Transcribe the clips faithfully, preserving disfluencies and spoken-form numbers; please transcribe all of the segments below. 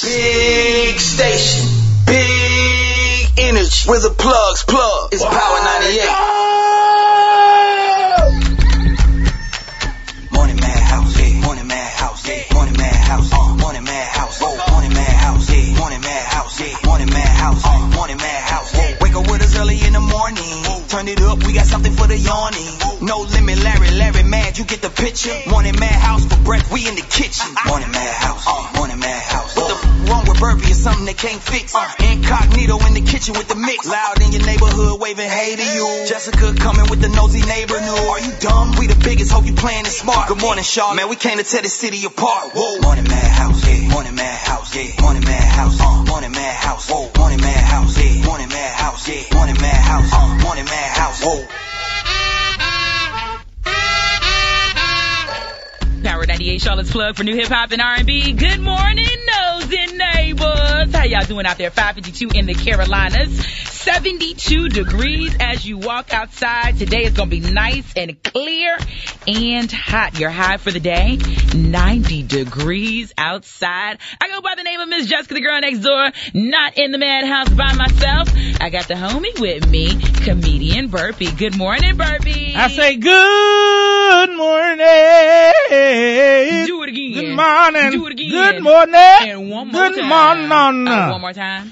Big station, big energy. Where the plugs plug. It's Power ninety-eight. Morning Madhouse, yeah. Morning Madhouse, yeah. Morning Madhouse, uh. Morning Madhouse, oh. Morning Madhouse, yeah. Morning Madhouse, yeah. Morning Madhouse, uh. Morning Madhouse, yeah. Wake up with us early in the morning. Turn it up, we got something for the yawning. No limit, Larry, Larry, mad, you get the picture. Morning Madhouse for breath, we in the kitchen. Morning Madhouse, uh. Morning Madhouse. What the f wrong with Burpee is something they can't fix. Uh. Incognito in the kitchen with the mix. Loud in your neighborhood, waving hey to you. Jessica coming with the nosy neighbor new. Are you dumb? We the biggest, hope you playing it smart. Good morning, Shaw, man, we came to tear the city apart. Whoa. Morning Madhouse, yeah. Morning Madhouse, yeah. Morning Madhouse, uh. Morning Madhouse, whoa. Morning Madhouse, yeah. Morning Madhouse, yeah. Morning Madhouse, uh. Morning Madhouse, whoa. Power ninety-eight, Charlotte's plug for new hip hop and R and B. Good morning, nosy neighbors. How y'all doing out there? five fifty-two in the Carolinas. seventy-two degrees as you walk outside. Today is going to be nice and clear and hot. Your high for the day, ninety degrees outside. I go by the name of Miss Jessica, the girl next door. Not in the madhouse by myself. I got the homie with me, comedian Burpee. Good morning, Burpee. I say good morning. Do it again. Good morning. Do it again. Good morning. And one more good time. morning. Uh, one more time.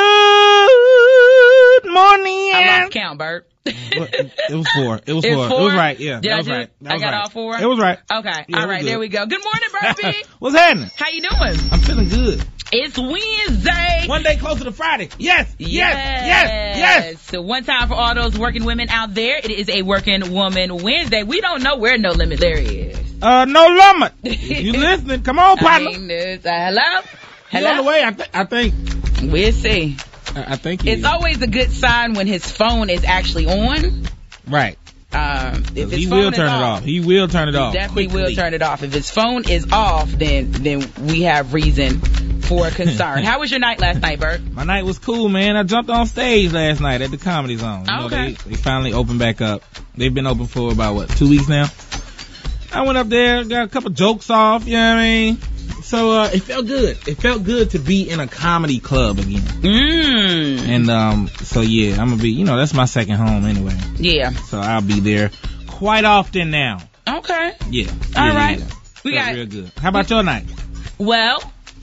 Good morning. I lost count, Bert. It was four. It was It four. was four? It was right. Yeah. Did that I was do right. it? That I was got right. all four? It was right. Okay. Yeah, all it was right. good. There we go. Good morning, Burpee. What's happening? How you doing? I'm feeling good. It's Wednesday. One day closer to Friday. Yes. Yes. Yes. Yes. Yes. So one time for all those working women out there, it is a working woman Wednesday. We don't know where No Limit Larry is. Uh, no limit. If you listening, come on, partner. I mean, it's, uh, hello? He's Hello? on the way. I, th- I think. We'll see. I, I think he It's is. always a good sign when his phone is actually on. Right. Um, if his He phone will is turn it off, off. He will turn it He off. definitely quickly. will turn it off. If his phone is off, then then we have reason for concern. How was your night last night, Bert? My night was cool, man. I jumped on stage last night at the Comedy Zone. You know, Okay. they, they finally opened back up. They've been open for about, what, two weeks now? I went up there, got a couple jokes off, you know what I mean? So, uh, it felt good. It felt good to be in a comedy club again. Mmm. And, um, so yeah, I'm gonna be, you know, that's my second home anyway. Yeah. So I'll be there quite often now. Okay. Yeah. All yeah, right. yeah. We Felt got, real good. How about your night? well,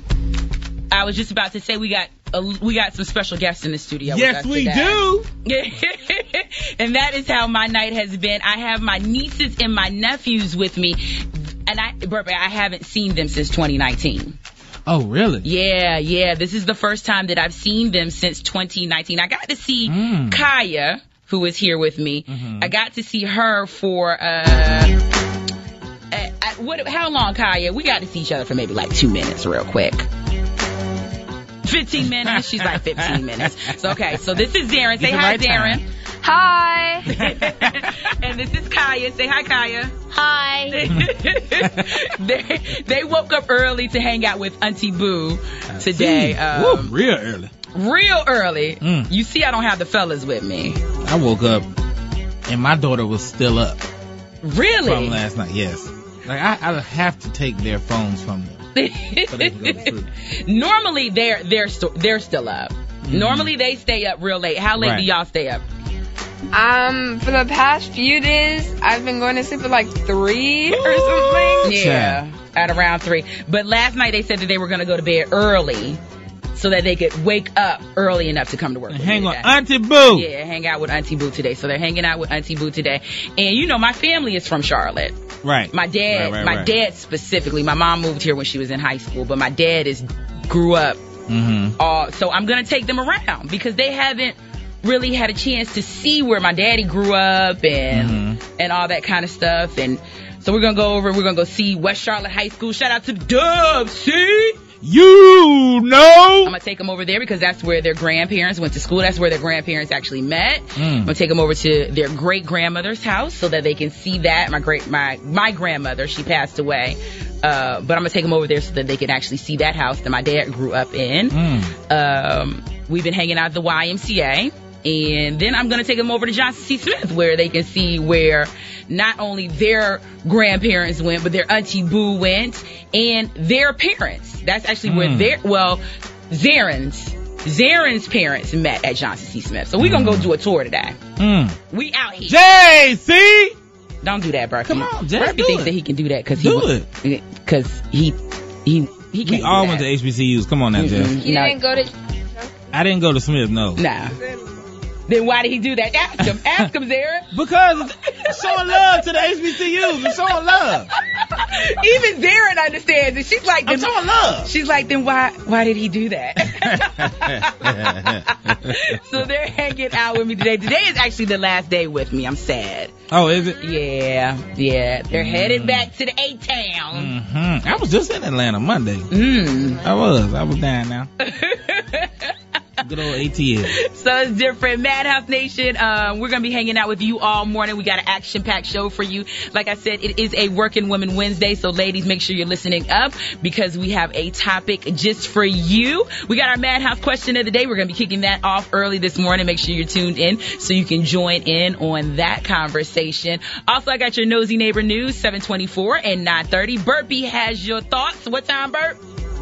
I was just about to say we got a, we got some special guests in the studio. Yes, with we us today. do. And that is how my night has been. I have my nieces and my nephews with me. And I, Burpee, I haven't seen them since twenty nineteen. Oh, really? Yeah, yeah. This is the first time that I've seen them since twenty nineteen. I got to see Mm. Kaya, who is here with me. Mhm. I got to see her for, uh, uh, uh, what, how long, Kaya? We got to see each other for maybe like two minutes real quick. fifteen minutes. She's like fifteen minutes. So, okay. So this is Darren. Say Get the hi, right Darren. time. Hi. And this is Kaya. Say hi, Kaya. Hi. they, they woke up early to hang out with Auntie Boo today. See? Um, Woo, real early. real early. Mm. You see, I don't have the fellas with me. I woke up and my daughter was still up Really? from last night. Yes. Like I, I have to take their phones from them. So they can go to sleep. Normally, they're they're st- they're still up. Mm-hmm. Normally, they stay up real late. How late Right. do y'all stay up? Um, for the past few days, I've been going to sleep at like three or something. Yeah, at around three. But last night they said that they were going to go to bed early so that they could wake up early enough to come to work. And with hang me on, today. Auntie Boo. Yeah, hang out with Auntie Boo today. So they're hanging out with Auntie Boo today. And you know, my family is from Charlotte. Right. My dad, Right, right, my right. dad specifically, my mom moved here when she was in high school, but my dad is grew up. Mm-hmm. Uh, so I'm going to take them around because they haven't really had a chance to see where my daddy grew up and Mm-hmm. and all that kind of stuff. And so we're going to go over, we're going to go see West Charlotte High School. Shout out to Dubs, see? You know. I'm going to take them over there because that's where their grandparents went to school. That's where their grandparents actually met. Mm. I'm going to take them over to their great-grandmother's house so that they can see that. My great my my grandmother, she passed away. Uh, but I'm going to take them over there so that they can actually see that house that my dad grew up in. Mm. Um, we've been hanging out at the Y M C A. And then I'm going to take them over to Johnson C. Smith, where they can see where not only their grandparents went, but their Auntie Boo went, and their parents. That's actually mm. where their, well, Zaren's, Zaren's parents met at Johnson C. Smith. So we're mm. going to go do a tour today. Mm. We out here. J C! Don't do that, Burpee. Come on, Jay, Burpee do thinks it. that he can do that because he, do because he, he, he can't We all do went that. to H B C Us. Come on now, Jeff. You No. didn't go to... I didn't go to Smith, no. Nah. Then why did he do that? Ask him. Ask him, Zara. Because it's showing love to the H B C Us. It's showing love. Even Zara understands it. She's like, I'm then, showing love. she's like, then why, why did he do that? So they're hanging out with me today. Today is actually the last day with me. I'm sad. Oh, is it? Yeah, yeah. They're mm. headed back to the A-Town. Mm-hmm. I was just in Atlanta Monday. Mm. I was. I was down now. Good old A T L. So it's different. Madhouse Nation, um, we're going to be hanging out with you all morning. We got an action-packed show for you. Like I said, it is a Working Women Wednesday, so ladies, make sure you're listening up because we have a topic just for you. We got our Madhouse question of the day. We're going to be kicking that off early this morning. Make sure you're tuned in so you can join in on that conversation. Also, I got your Nosy Neighbor News, seven twenty-four and nine thirty. Burpee has your thoughts. What time, Burp?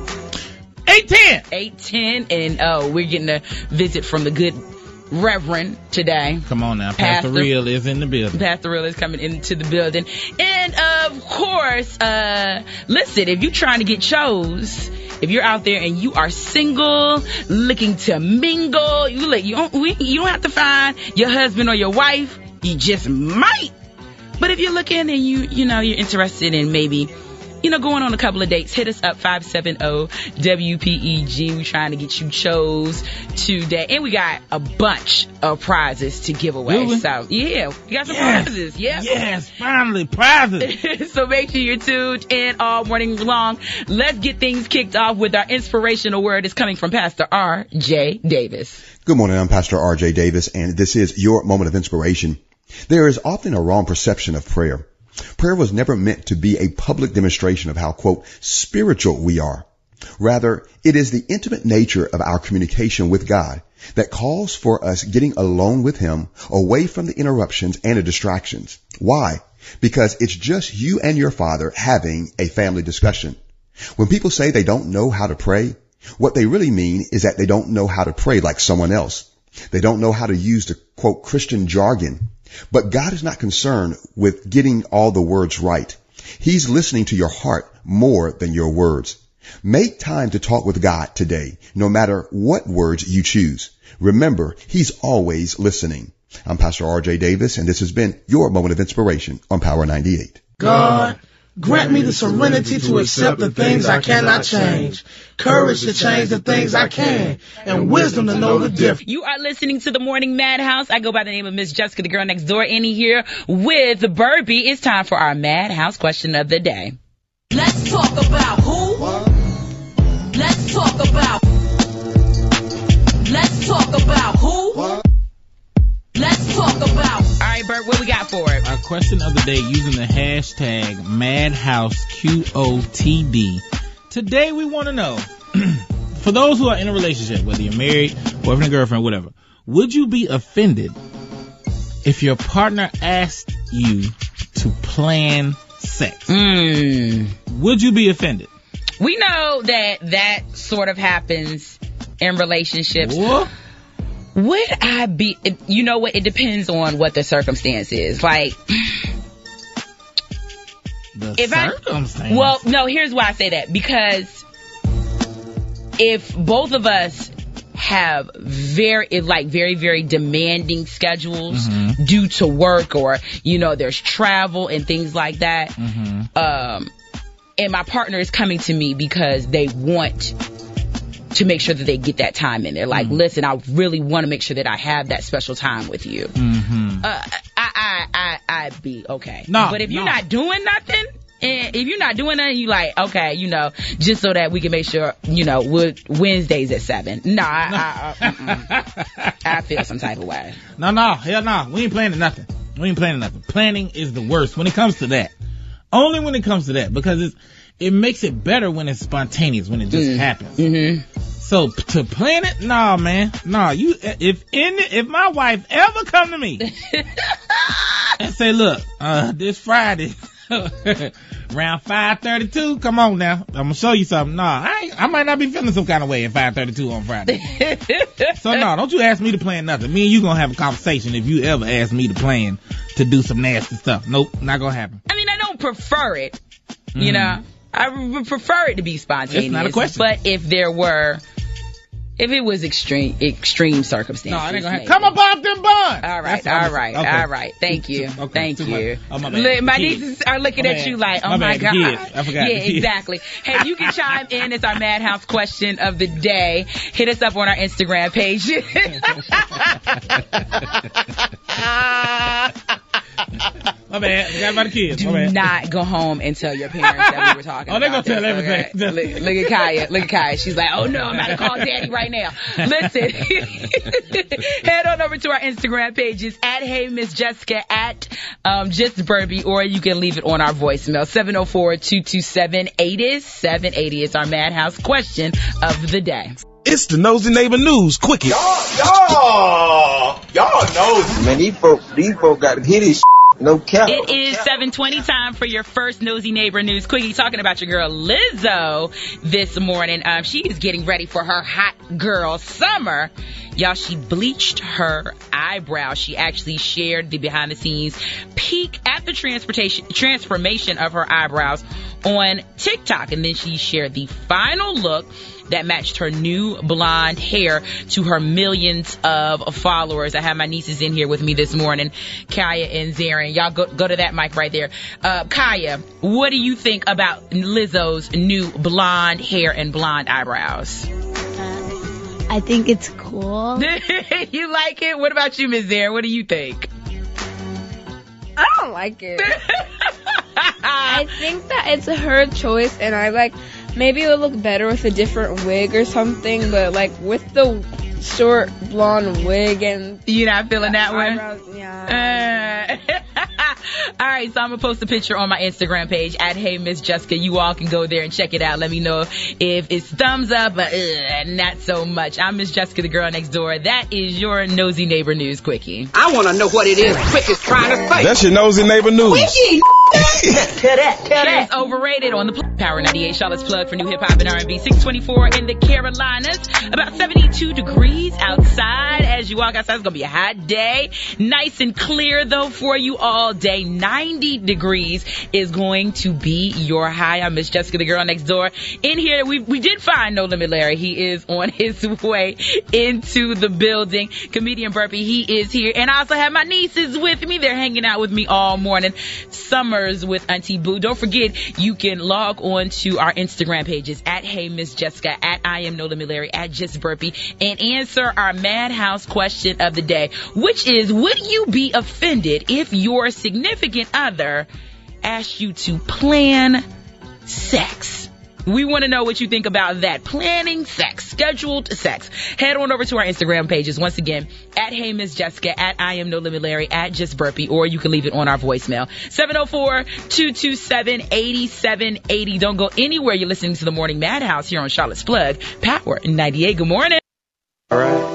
eight ten. eight ten, and oh, we're getting a visit from the good Reverend today. Come on now, Pastor, Pastor Real is in the building. Pastor Real is coming into the building. And of course, uh, listen, if you're trying to get chose, if you're out there and you are single, looking to mingle, you like you don't we, you don't have to find your husband or your wife. You just might. But if you're looking and you you know you're interested in maybe, you know, going on a couple of dates, hit us up, five seven zero W P E G. We're trying to get you chose today. And we got a bunch of prizes to give away. Really? So, yeah, we got some yes. prizes. Yeah. Yes, finally, prizes. So make sure you're tuned in all morning long. Let's get things kicked off with our inspirational word. It's coming from Pastor R J Davis. Good morning. I'm Pastor R J Davis, and this is your moment of inspiration. There is often a wrong perception of prayer. Prayer was never meant to be a public demonstration of how, quote, spiritual we are. Rather, it is the intimate nature of our communication with God that calls for us getting alone with Him, away from the interruptions and the distractions. Why? Because it's just you and your Father having a family discussion. When people say they don't know how to pray, what they really mean is that they don't know how to pray like someone else. They don't know how to use the, quote, Christian jargon. But God is not concerned with getting all the words right. He's listening to your heart more than your words. Make time to talk with God today, no matter what words you choose. Remember, He's always listening. I'm Pastor R J Davis, and this has been your moment of inspiration on Power ninety-eight. God, grant me the serenity to accept the things I cannot change, courage to change the things I can, and wisdom to know the difference. You are listening to the Morning Madhouse. I go by the name of Miss Jessica, the girl next door, in here with Burpee. It's time for our Madhouse question of the day. Let's talk about who? Let's talk about. Let's talk about who? Let's talk about. All right, Bert, what we got for it? Our question of the day using the hashtag MadhouseQOTD. Today we want to know, for those who are in a relationship, whether you're married, boyfriend and girlfriend, whatever, would you be offended if your partner asked you to plan sex? Mm. Would you be offended? We know that that sort of happens in relationships. What? Would I be, you know what, it depends on what the circumstance is. Like, The if circumstance? I, well, no, here's why I say that. Because if both of us have very, like, very, very demanding schedules mm-hmm. due to work, or, you know, there's travel and things like that, mm-hmm. um, and my partner is coming to me because they want to make sure that they get that time in there. Like, mm-hmm. listen, I really want to make sure that I have that special time with you. Mm-hmm. Uh, I, I, I, I'd be okay. No, but if you're no. not doing nothing, and if you're not doing nothing, you like, okay, you know, just so that we can make sure, you know, we're Wednesdays at seven. Nah, I, I, I, I feel some type of way. No, no, hell no. We ain't planning nothing. We ain't planning nothing. Planning is the worst when it comes to that. Only when it comes to that, because it's, it makes it better when it's spontaneous, when it just mm. happens. Mm-hmm. So to plan it, nah, man, nah. You, if any, if my wife ever come to me and say, look, uh, this Friday around five thirty-two, come on now, I'm gonna show you something. Nah, I, ain't, I might not be feeling some kind of way at five thirty-two on Friday. So no, nah, don't you ask me to plan nothing. Me and you gonna have a conversation if you ever ask me to plan to do some nasty stuff. Nope, not gonna happen. I mean, I don't prefer it, you mm. know. I would prefer it to be spontaneous. It's not a question. But if there were, if it was extreme, extreme circumstances. No, it ain't gonna happen. Come up off them buns. All right, all right, okay. all right. Thank you. Okay, Thank you. Oh, my bad. My nieces are looking my at bad. you like, oh my, my, bad. God. Kids. I forgot. Yeah, exactly. Hey, you can chime in. It's our Madhouse question of the day. Hit us up on our Instagram page. My bad. Forgot about the kids. Do my bad. not go home and tell your parents that we were talking oh, about Oh, they're going to tell this, everything. Okay? look, look at Kaya. Look at Kaya. She's like, oh, no, I'm about to call Daddy right now. Listen. Head on over to our Instagram pages at Hey Miss Jessica, at um, Just Burpee, or you can leave it on our voicemail. seven oh four, two two seven, eight seven eight zero is our Madhouse question of the day. It's the Nosy Neighbor News Quickie. Y'all, y'all, y'all nosy. Man, these folk, these folk got to hit his no cap. It is seven twenty time for your first Nosy Neighbor News Quickie, talking about your girl Lizzo this morning. Um, she is getting ready for her hot girl summer. Y'all, she bleached her eyebrows. She actually shared the behind the scenes peek at the transportation transformation of her eyebrows on TikTok. And then she shared the final look that matched her new blonde hair to her millions of followers. I have my nieces in here with me this morning, Kaya and Zarin. Y'all go, go to that mic right there. Uh, Kaya, what do you think about Lizzo's new blonde hair and blonde eyebrows? Uh, I think it's cool. You like it? What about you, Miz Zarin? What do you think? I don't like it. I think that it's her choice, and I like, maybe it would look better with a different wig or something, but like with the short blonde wig and you're not feeling that one? Eyebrows, yeah. Uh, all right, so I'm gonna post a picture on my Instagram page at Hey Miss Jessica. You all can go there and check it out. Let me know if it's thumbs up or uh, not so much. I'm Miss Jessica, the girl next door. That is your Nosy Neighbor News Quickie. I want to know what it is Quick is trying to say. That's your Nosy Neighbor News. Quickie. Tell that, tell that. It's overrated on the pl- Power ninety-eight, Charlotte's plug for new hip hop and R and B. six twenty-four in the Carolinas. About seventy-two degrees outside. As you walk outside, it's gonna be a hot day. Nice and clear though for you all day. ninety degrees is going to be your high. I'm Miss Jessica, the girl next door. In here, we we did find No Limit Larry. He is on his way into the building. Comedian Burpee, he is here. And I also have my nieces with me. They're hanging out with me all morning. Summers with Auntie Boo. Don't forget, you can log on to our Instagram pages at Hey Miss Jessica, at I am No Limit Larry, at Just Burpee, and answer our Madhouse question of the day, which is, would you be offended if your significant other asked you to plan sex? We want to know what you think about that. Planning sex, scheduled sex. Head on over to our Instagram pages. Once again, at Hey Miss Jessica, at I am No Limit Larry, at Just Burpee, or you can leave it on our voicemail. seven oh four, two two seven, eight seven eight zero. Don't go anywhere. You're listening to the Morning Madhouse here on Charlotte's Plug, Power ninety-eight. Good morning. All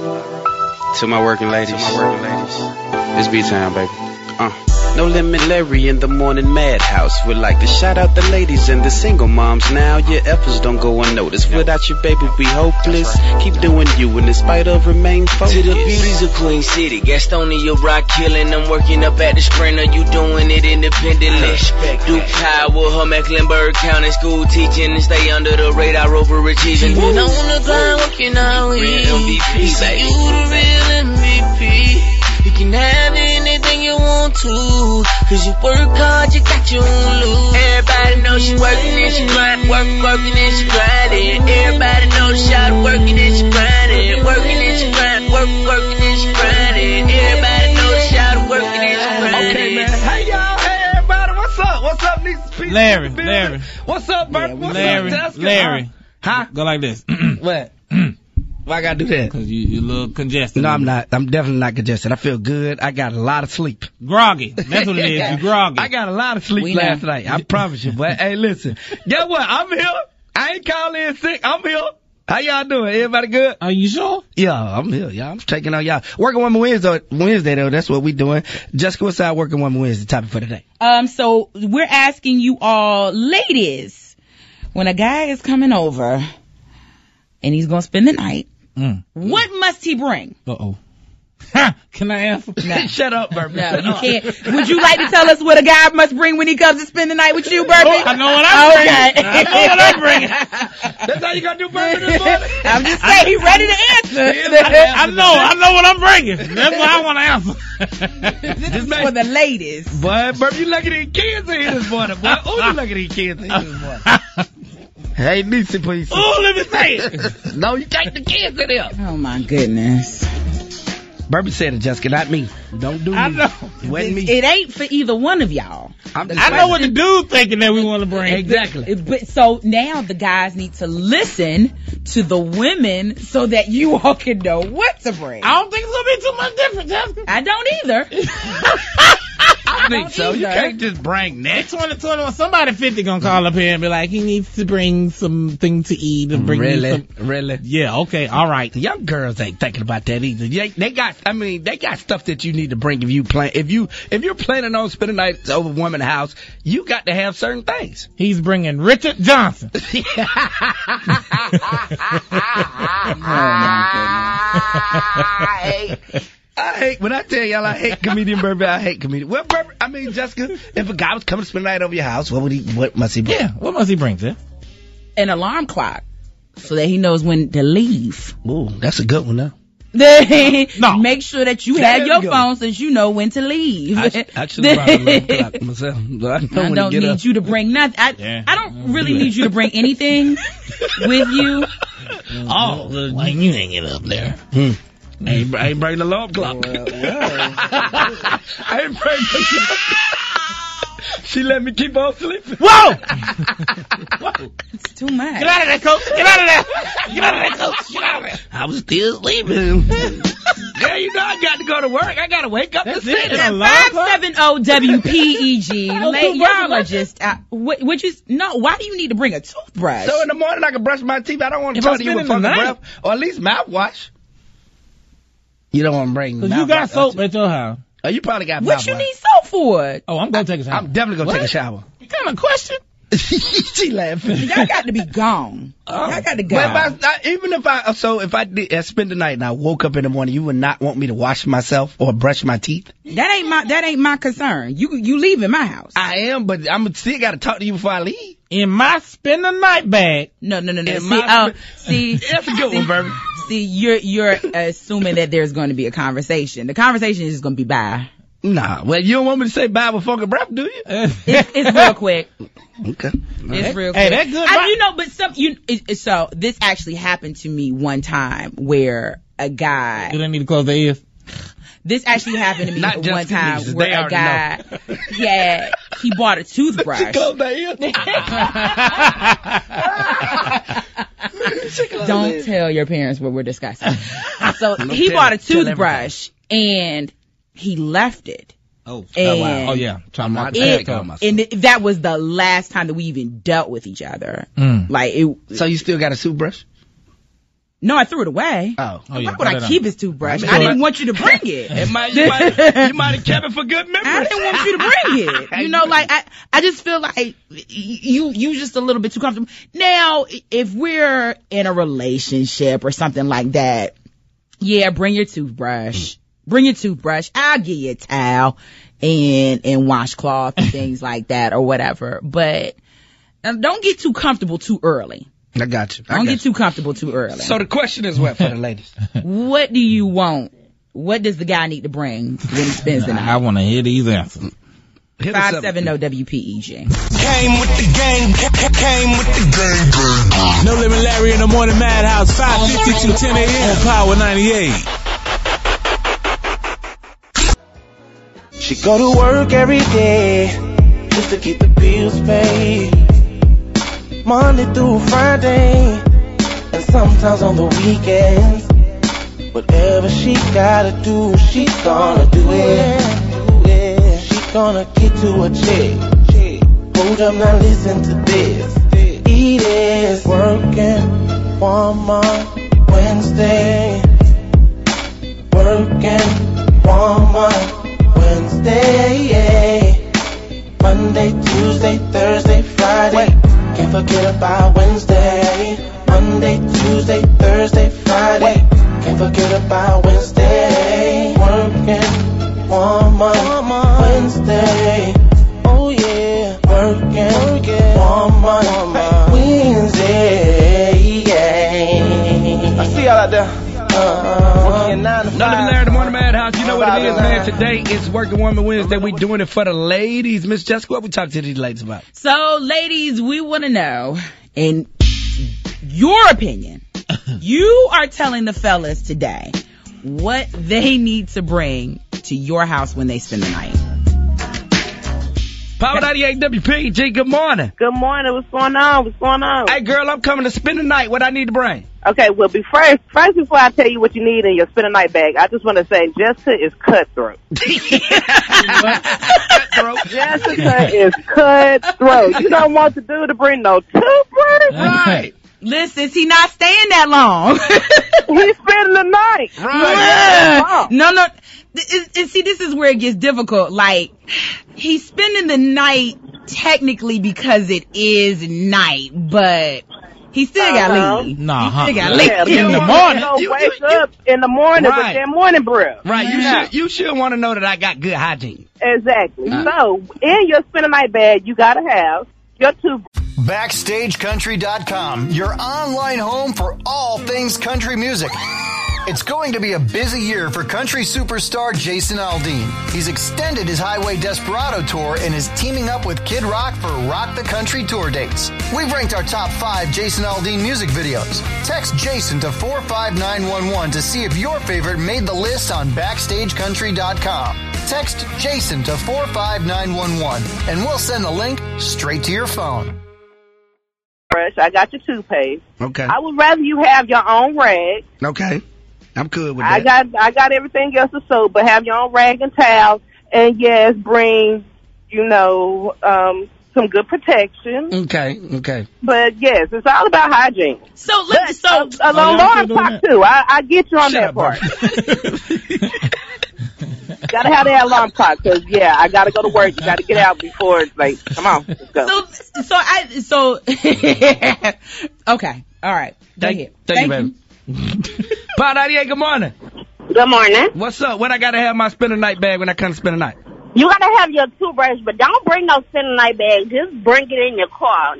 right. To my working ladies. To my working ladies. It's beat time, baby. Uh. No Limit Larry in the Morning Madhouse. We'd like to shout out the ladies and the single moms now. Your efforts don't go unnoticed. Without your baby, we hopeless. Keep doing you in spite of remain focused. To the beauties of Queen City, Gastonia rock killing. I'm working up at the Sprinter. You doing it independently. Duke Power, her Mecklenburg County school teaching and stay under the radar over achieving. When I'm on the grind working out with M V P, you, baby. you the real M V P. You can have anything you want to, cause you work hard, you got your own loot. Everybody knows she working and she grind, work, working and she grinding. Everybody knows she out working and she grinding, working and she grind, work, working and she grinding. Everybody knows she out working and she grinding. Okay, man. Hey, y'all. Hey, everybody. What's up? What's up, nieces? Peace. Larry, Larry. What's up, Bert? Yeah, What's Larry, up, Jessica? Larry. Huh? Go like this. What? Why I gotta do that? Because you, you a little congested. No, I'm not. I'm definitely not congested. I feel good. I got a lot of sleep. Groggy. That's what it is. You groggy. I got a lot of sleep We last know. night. I promise you. But hey, listen. Guess what? I'm here. I ain't calling in sick. I'm here. How y'all doing? Everybody good? Are you sure? Yeah, I'm here. Y'all, I'm taking on y'all. Working Woman Wednesday, Wednesday though. That's what we doing. Jessica, what's our Working Woman Wednesday topic for today? Um, so we're asking you all, ladies, when a guy is coming over and he's gonna spend the night, mm. what must he bring? Uh oh. Can I answer? No. Shut up, Burby. No, you can't. Would you like to tell us what a guy must bring when he comes to spend the night with you, Burby? Oh, I know what I'm okay. bringing. I know what I'm bringing. That's how you gonna do Burby this morning? I'm just saying, he's ready to answer. I, I know, I know what I'm bringing. That's what I want to answer. This is for the ladies. Boy, Burby, you look at these kids in here this morning, boy. Oh, you look at these kids in here this morning. Hey, Niecy, please. Oh, let me say it. No, you take the kids in here. Oh, my goodness. Burby said it, Jessica, not me. Don't do me. I know. It wasn't me. It ain't for either one of y'all. I'm I know what the dude thinking that we want to bring. Exactly. But so now the guys need to listen to the women so that you all can know what to bring. I don't think it's gonna be too much different, Jessica. I don't either. I think so. either. You can't just bring that. twenty twenty-one, somebody fifty gonna call up here and be like, he needs to bring something to eat and bring Really? me some. Really? Yeah, okay, all right. The young girls ain't thinking about that either. They, they got, I mean, they got stuff that you need to bring if you plan. If you, if you're planning on spending nights over woman's house, you got to have certain things. He's bringing Richard Johnson. Oh, my goodness. I hate, when I tell y'all I hate comedian Burby, I hate comedian. Well, Burby, I mean, Jessica, if a guy was coming to spend the night over your house, what would he, what must he bring? Yeah, what must he bring, Jeff? An alarm clock so that he knows when to leave. Ooh, that's a good one, though. No. Make sure that you That have is your good. phone so that you know when to leave. I, sh- I should have brought a alarm clock myself. But I, know I when don't to get need up. you to bring nothing. I, Yeah. I don't really need you to bring anything with you. Oh, well, you ain't get up there. Hmm. I ain't, I ain't bring the alarm clock. I ain't bring the She let me keep on sleeping. Whoa! Whoa! It's too much. Get out of there, coach. Get out of there. Get out of there, coach. Get out of there. I was still sleeping. Yeah, you know I got to go to work. I got to wake up That's to sit. it. five seven zero W P E G. Oh, La- two y'all brushes. are just, uh, what, what you, no, why do you need to bring a toothbrush? So in the morning I can brush my teeth. I don't want to If talk I'm to you with spending fucking the night. breath. Or at least mouthwash. You don't want to bring Cause mouthwash. you got soap don't you? at your house. Oh, you probably got what mouthwash. you need soap for? Oh, I'm gonna take a shower. I'm definitely going to What? take a shower. What kind of question? She laughing. Y'all got to be gone. Oh. Y'all got to go. But if I, I, even if I, so if I did, I spend the night and I woke up in the morning, you would not want me to wash myself or brush my teeth? That ain't my, that ain't my concern. You, you leaving my house. I am, but I'm still got to talk to you before I leave. In my spend the night bag. No, no, no, no. In See, my uh, sp- see, That's a good see, one, baby. See, you're, you're assuming that there's going to be a conversation. The conversation is just going to be bye. Nah, well, you don't want me to say bye with fucking breath, do you? It's, it's real quick. Okay. It's real quick. Hey, that's good. I, you know, but some, you, it, it- so this actually happened to me one time where a guy, Do they need to close their ears? this actually happened to me Not one just time nieces, where they a already guy, yeah, he bought a toothbrush. Close their ears. Don't tell your parents what we're discussing. So Don't he tell- bought a tell toothbrush and he left it. Oh, And- wow. Oh, yeah. Try my It, Tell myself. and th- that was the last time that we even dealt with each other. Mm. Like it. So you still got a toothbrush? No, I threw it away. Oh. Oh, yeah. Why would I Put that keep on. his toothbrush? I I mean, didn't like- want you to bring it. It might, you, might, you might have kept it for good memories. I didn't want you to bring it. You know, like I, I just feel like you, you just a little bit too comfortable. Now, if we're in a relationship or something like that, yeah, bring your toothbrush. Bring your toothbrush. I'll give you a towel and and washcloth and things like that or whatever. But um, don't get too comfortable too early. I got you. I Don't got get too comfortable too early. So the question is what for the ladies? What do you want? What does the guy need to bring when he spends the I night? want to hear these answers. Hit us Five up. seven zero W P E G. Came with the gang, came with the gang, gang, gang. No Limit Larry in the Morning Madhouse, five fifty-two ten a.m. on Power ninety-eight. She go to work every day just to keep the bills paid. Monday through Friday, and sometimes on the weekends. Whatever she gotta do, she gonna do it. Yeah, she gonna get to a check. Hold up, now listen to this. It is working, one more Wednesday. Working one more Wednesday. Monday, Tuesday, Thursday, Friday. Can't forget about Wednesday. Monday, Tuesday, Thursday, Friday. Can't forget about Wednesday. Working one more Wednesday. Oh yeah, working one more Wednesday. Yeah. I see y'all out there. Uh, Another Larry, the Morning Madhouse. You know what it is, man. Today is Working Woman Wednesday. We doing it for the ladies. Miss Jessica, what we talking to these ladies about? So, ladies, we want to know, in your opinion, you are telling the fellas today what they need to bring to your house when they spend the night. Power ninety-eight W P G, good morning. Good morning. What's going on? What's going on? Hey, girl, I'm coming to spend the night. What I need to bring? Okay, well, be first, first before I tell you what you need in your spend a night bag, I just want to say Jessica is cutthroat. Cutthroat. Jessica is cutthroat. You don't want to do to bring no toothbrush. Right. Listen, he not staying that long. He's spending the night. Right. No, no. And see, this is where it gets difficult. Like, he's spending the night technically because it is night, but he still got to Uh-huh. leave. Nah, he still huh? got to leave Yeah, in the you morning. don't You- wake you- you- up in the morning Right. with that morning breath. Right, you Yeah. should you should want to know that I got good hygiene. Exactly. Uh. So, in your spend a night bag, you got to have your toothbrush. Backstage Country dot com, your online home for all things country music. It's going to be a busy year for country superstar Jason Aldean. He's extended his Highway Desperado tour and is teaming up with Kid Rock for Rock the Country tour dates. We've ranked our top five Jason Aldean music videos. Text Jason to four five nine one one to see if your favorite made the list on Backstage Country dot com. Text Jason to four five nine one one and we'll send the link straight to your phone. I got your toothpaste. Okay. I would rather you have your own rag. Okay. I'm good with I that. got I got everything else to soap, but have your own rag and towel. And yes, bring, you know, um, some good protection. Okay, okay. But yes, it's all about hygiene. So let's so an alarm clock too. I, I get you on Shut that up, part. Gotta have that alarm clock, cause yeah, I gotta go to work. You gotta get out before it's like, come on, let's go. So, so I, so, okay, all right. Go Thank, ahead. thank you, baby. Power ninety-eight, good morning. Good morning. What's up? When I gotta have my spend a night bag when I come to spend a night? You gotta have your toothbrush, but don't bring no spend a night bag. Just bring it in your car.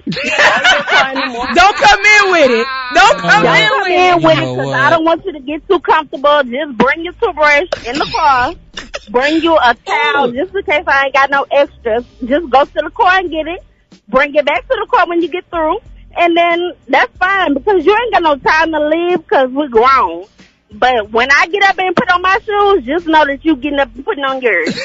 Don't come in with it. Don't come Don't in come with in it. with it, because I don't want you to get too comfortable. Just bring your toothbrush in the car. Bring you a towel, just in case I ain't got no extras. Just go to the car and get it. Bring it back to the car when you get through. And then that's fine, because you ain't got no time to leave because we're grown. But when I get up and put on my shoes, just know that you getting up and putting on yours.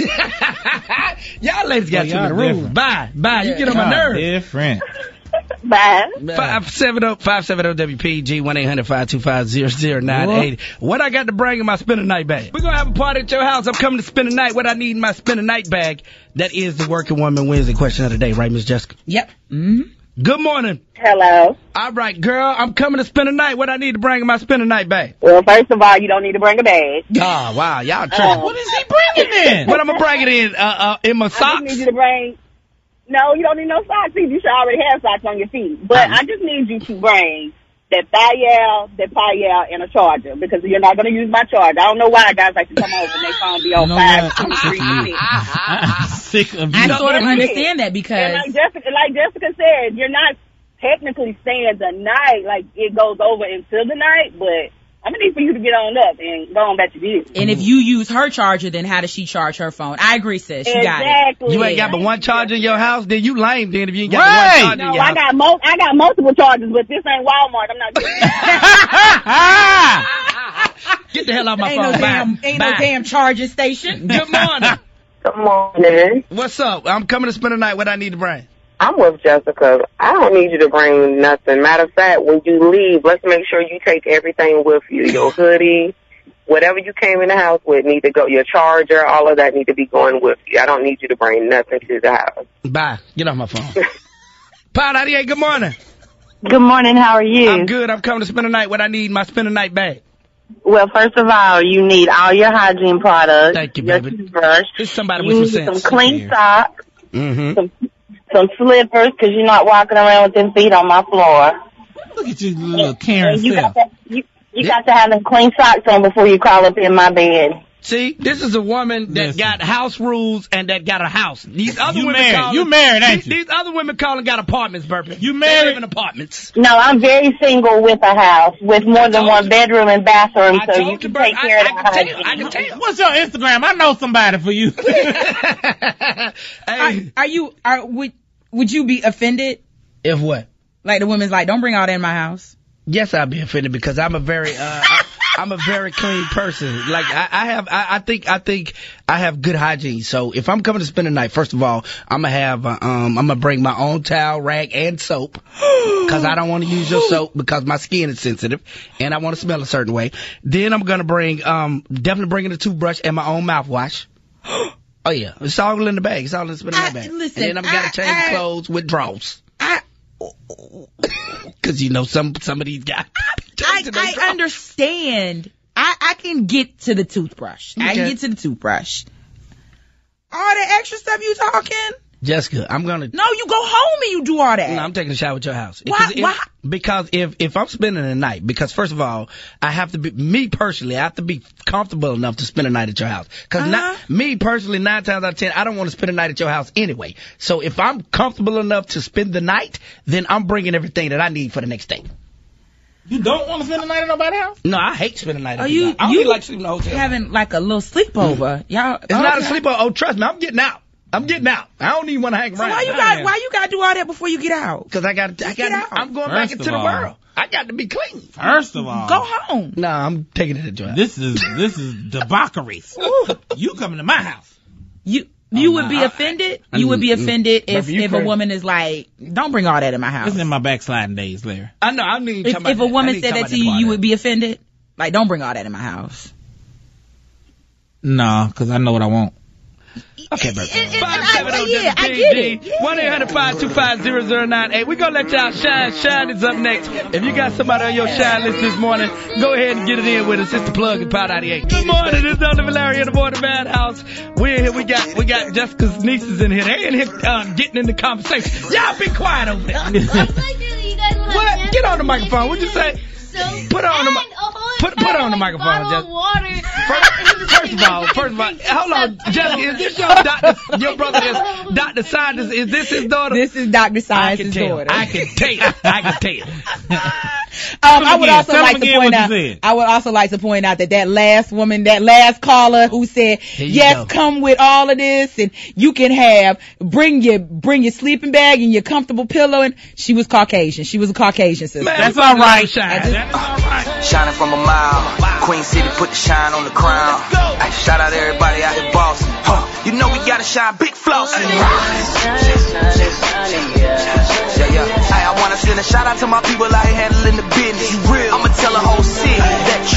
Y'all ladies got Oh, too y'all many rules. different. Bye, bye. You get on my Y'all nerves. Different. Bye. Five seven zero five seven zero W P G one eight hundred five two five zero zero nine eight. What I got to bring in my spend a night bag? We're gonna have a party at your house. I'm coming to spend a night. What I need in my spend a night bag? That is the Working Woman Wednesday question of the day, right, Miss Jessica? Yep. Mm-hmm. Good morning. Hello. All right, girl. I'm coming to spend a night. What I need to bring in my spend a night bag? Well, first of all, you don't need to bring a bag. Oh wow, y'all tripping. Uh, What is he bringing in? What I'm gonna bring it in? Uh, uh, in my I just socks. need you to bring. No, you don't need no socks. You should already have socks on your feet. But I just need you to bring that Thayel, that Payel, and a charger, because you're not going to use my charger. I don't know why guys like to come over and they phone be on You know five, what? two, I'm three, sick of you. six. I'm sick of you. I sort of Yeah. understand that because And like Jessica, like Jessica said, you're not technically staying the night. Like, it goes over into the night, but I'm going to need for you to get on up and go on back to you. and if you use her charger, then how does she charge her phone? I agree, sis. You got it. Exactly. You ain't got but one charger in your house, then you lame. Then if you ain't got Right. but one charger No, in your I house. got mo- I got multiple charges, but this ain't Walmart. I'm not doing Get the hell out of my Ain't phone. no Bye. damn, ain't Bye. no damn charging station. Good morning. Good morning. What's up? I'm coming to spend the night. What I need to bring? I'm with Jessica. I don't need you to bring nothing. Matter of fact, when you leave, let's make sure you take everything with you. Your hoodie, whatever you came in the house with, need to go. Your charger, all of that need to be going with you. I don't need you to bring nothing to the house. Bye. Get off my phone. Power ninety-eight, good morning. Good morning. How are you? I'm good. I'm coming to spend the night. What I need, my spend the night bag. Well, first of all, you need all your hygiene products. Thank you, your baby. toothbrush. There's somebody you with some need sense. some clean socks, Mm-hmm. some, some slippers, because you're not walking around with them feet on my floor. Look at you, little Karen And you self. got to, you, you got to have them clean socks on before you crawl up in my bed. See, this is a woman that got house rules and that got a house. These other You women married. calling, You married, ain't these, you? these other women calling got apartments, Burpee. You They married? live in apartments. No, I'm very single with a house, with more than one bedroom and bathroom, so you can take care of the hygiene. I can tell. What's your Instagram? I know somebody for you. Are, are you? Are would would you be offended? If what? Like the women's like, don't bring all that in my house. Yes, I'd be offended because I'm a very, uh, I, I'm a very clean person. Like I, I have, I, I think, I think I have good hygiene. So if I'm coming to spend the night, first of all, I'm gonna have, uh, um, I'm gonna bring my own towel, rag, and soap because I don't want to use your soap because my skin is sensitive and I want to smell a certain way. Then I'm gonna bring, um, definitely bringing a toothbrush and my own mouthwash. Oh yeah, it's all in the bag. It's all in the spend the night bag. Listen, and then I'm gonna change I- clothes with drawers. Cause you know some some of these guys. I, I understand. I, I can get to the toothbrush. I Okay. can get to the toothbrush. All that extra stuff you talking? Jessica, I'm gonna. No, you go home and you do all that. No, I'm taking a shower at your house. Why- Because if, why? because if, if I'm spending the night, because first of all, I have to be, me personally, I have to be comfortable enough to spend a night at your house. Because Uh-huh. me personally, nine times out of ten, I don't want to spend a night at your house anyway. So if I'm comfortable enough to spend the night, then I'm bringing everything that I need for the next day. You don't want to spend the night at nobody's house? No, I hate spending the night at Are your you house. I don't you even like sleeping in a hotel. having like a little sleepover? Y'all, It's not a okay. sleepover. Oh, trust me, I'm getting out. I'm getting out. I don't even want to hang So around. why you got why you got to do all that before you get out? Because I got, I Get got, out. I'm going First back into of the all- world. I got to be clean. First of all, Go home. No, I'm taking it at your house. This is this is debauchery. You coming to my house? You you Oh, would my- be I- offended. I- You would be mm, offended but if for you, if a Craig- woman is like, don't bring all that in my house. This is in my backsliding days, Larry. I know. I mean, If, if a woman said that to you, you would be offended. Like, don't bring all that in my house. No, because I know what I want. Okay, Bert. five seven zero yeah, I get it. one eight hundred five two five zero zero nine eight. We're going to let y'all shine. Shine is up next. If you got somebody on your shine list this morning, go ahead and get it in with us. It's the plug at Power ninety-eight. Good morning. This is Don Valerie in the Morning Madhouse. We're in here. We got we got Jessica's nieces in here. They in here um, getting in the conversation. Y'all be quiet over there. What? Get on the microphone. What'd you say? Put on the mi- put put on the microphone, Jessica. First, first of all, first of all, hold on, Jessica. Is this your doctor? Your brother is Doctor Scientist. Is this his daughter? This is Doctor I Science's can tell. daughter. I can tell. I can tell. Um, I would again. also Tell like him to again point what you out. said. I would also like to point out that that last woman, that last caller who said, you "Yes, go. come with all of this, and you can have bring your bring your sleeping bag and your comfortable pillow." And she was Caucasian. She was a Caucasian sister. Man, That's we all gonna right. shine. That's it. That's all right. Shining from a mile. Queen City put the shine on the crown. Ay, shout out everybody out here bossing. Huh. You know we gotta shine big flossing. Yeah, yeah. Ay, I wanna send a shout out to my people out here handling the business. You real. I'ma tell the whole city that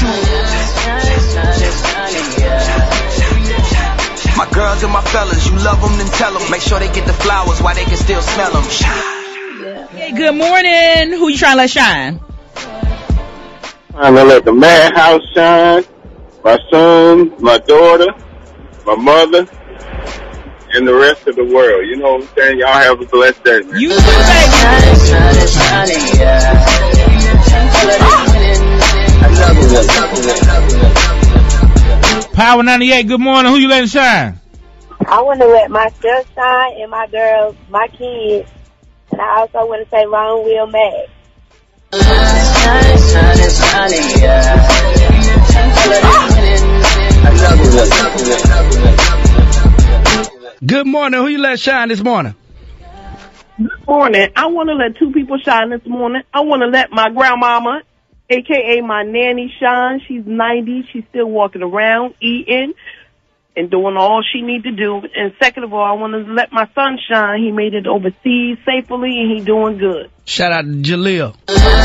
you. My girls and my fellas, you love them, then tell them. Make sure they get the flowers while they can still smell them. Hey, good morning. Who you trying to let shine? I'm gonna let the madhouse shine. My son, my daughter, my mother, and the rest of the world. You know what I'm saying? Y'all have a blessed day, man. You too, baby. Power ninety-eight, good morning. Who you letting shine? I want to let myself shine and my girls, my kids, and I also want to say Ron Will Mac. Good morning. Who you let shine this morning? Good morning. I want to let two people shine this morning. I want to let my grandmama, a k a my nanny, shine. She's ninety. She's still walking around, eating, and doing all she needs to do. And second of all, I want to let my son shine. He made it overseas safely, and he's doing good. Shout out to Jaleel.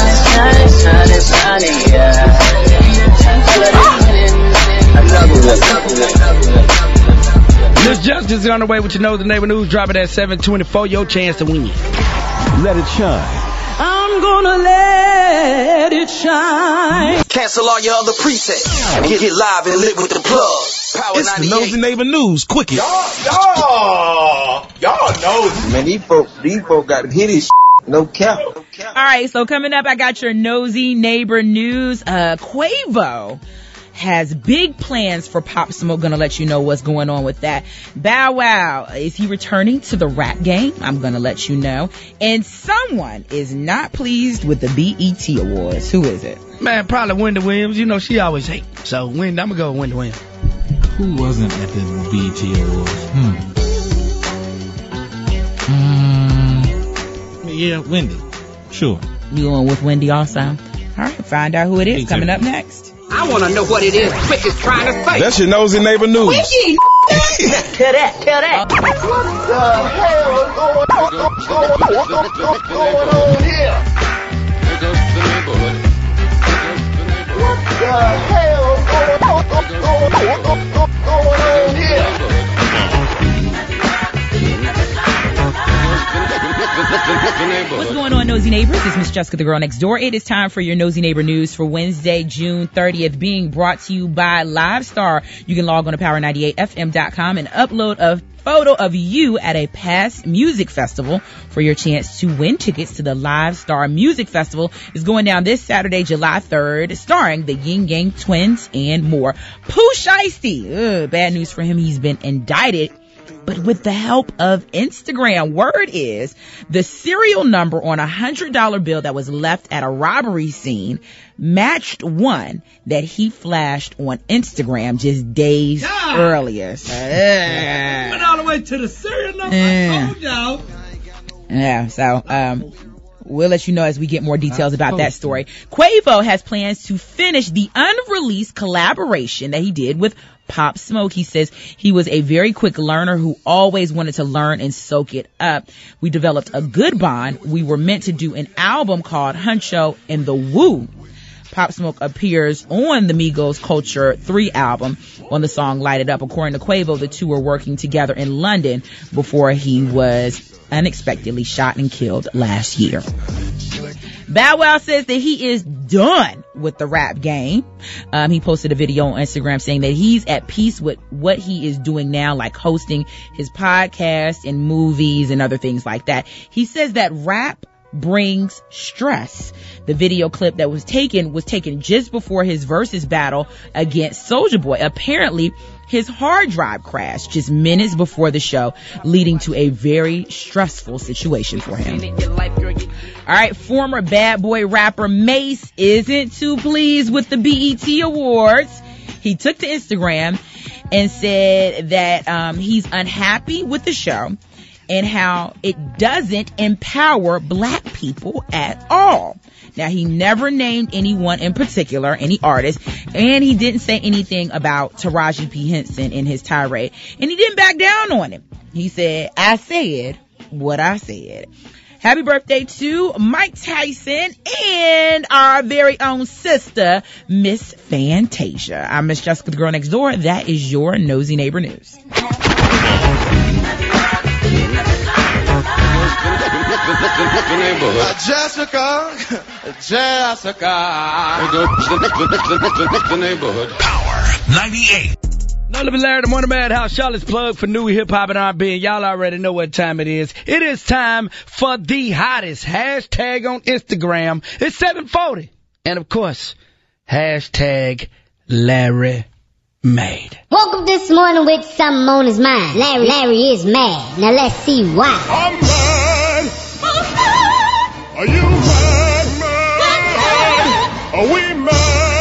Miss Justice is on the way with your Know the Neighbor News. Drop it at seven twenty-four. Your chance to win. Let it shine. I'm I'm gonna let it shine. Cancel all your other presets and get, get live and lit with the plug. Power It's the ninety-eight. Nosy Neighbor News. Quickie. Y'all, y'all, y'all know. Man, these folks, these folks got to hit this no cap. All right, so coming up, I got your Nosy Neighbor News. Uh, Quavo has big plans for Pop Smoke. Gonna let you know what's going on with that. Bow Wow, is he returning to the rap game? I'm gonna let you know. And someone is not pleased with the B E T Awards. Who is it? Man, probably Wendy Williams. You know, she always hate. So, Wendy, I'm gonna go with Wendy Williams. Who wasn't at the B E T Awards? Hmm. Mm, yeah, Wendy. Sure. You going with Wendy also? All right, find out who it is. Me Coming too. up next. I want to know what it is Quick is trying to say. That's your Nosy Neighbor News. Quickie, tell that, tell that. What the hell is going on, going on here? What the hell is going on here? What's going on, Nosy Neighbors? It's Miss Jessica, the girl next door. It is time for your Nosy Neighbor News for Wednesday, June thirtieth, being brought to you by LiveStar. You can log on to power ninety-eight F M dot com and upload a photo of you at a past music festival for your chance to win tickets to the LiveStar Music Festival. Is going down this Saturday, July third, starring the Yin Yang Twins and more. Pooh Shiesty. Ugh, bad news for him. He's been indicted, but with the help of Instagram. Word is the serial number on a one hundred dollar bill that was left at a robbery scene matched one that he flashed on Instagram just days Yeah. earlier. So, uh, Went all the way to the serial number. Yeah. I told y'all. yeah, so um we'll let you know as we get more details about that story. Quavo has plans to finish the unreleased collaboration that he did with Pop Smoke. He says he was a very quick learner who always wanted to learn and soak it up. We developed a good bond. We were meant to do an album called Huncho and the Woo. Pop Smoke appears on the Migos Culture three album on the song Light It Up. According to Quavo, the two were working together in London before he was unexpectedly shot and killed last year. Bow Wow says that he is done with the rap game. Um, he posted a video on Instagram saying that he's at peace with what he is doing now, like hosting his podcast and movies and other things like that. He says that rap brings stress. The video clip that was taken was taken just before his versus battle against Soulja Boy. Apparently, his hard drive crashed just minutes before the show, leading to a very stressful situation for him. All right, former Bad Boy rapper Mace isn't too pleased with the B E T Awards. He took to Instagram and said that um, he's unhappy with the show and how it doesn't empower black people at all. Now, he never named anyone in particular, any artist, and he didn't say anything about Taraji P. Henson in his tirade, and he didn't back down on him. He said, I said what I said. Happy birthday to Mike Tyson and our very own sister, Miss Fantasia. I'm Miss Jessica, the girl next door. That is your Nosy Neighbor News. Jessica, Jessica. The neighborhood. Power ninety-eight. No Limit Larry, the Morning Madhouse, Charlotte's plug for new hip hop and R and B. And y'all already know what time it is. It is time for the hottest hashtag on Instagram. It's seven forty. And of course, hashtag Larry Made. Woke up this morning with something on his mind. Larry, Larry is mad. Now let's see why. I'm mad. Are you mad, mad? Are we mad,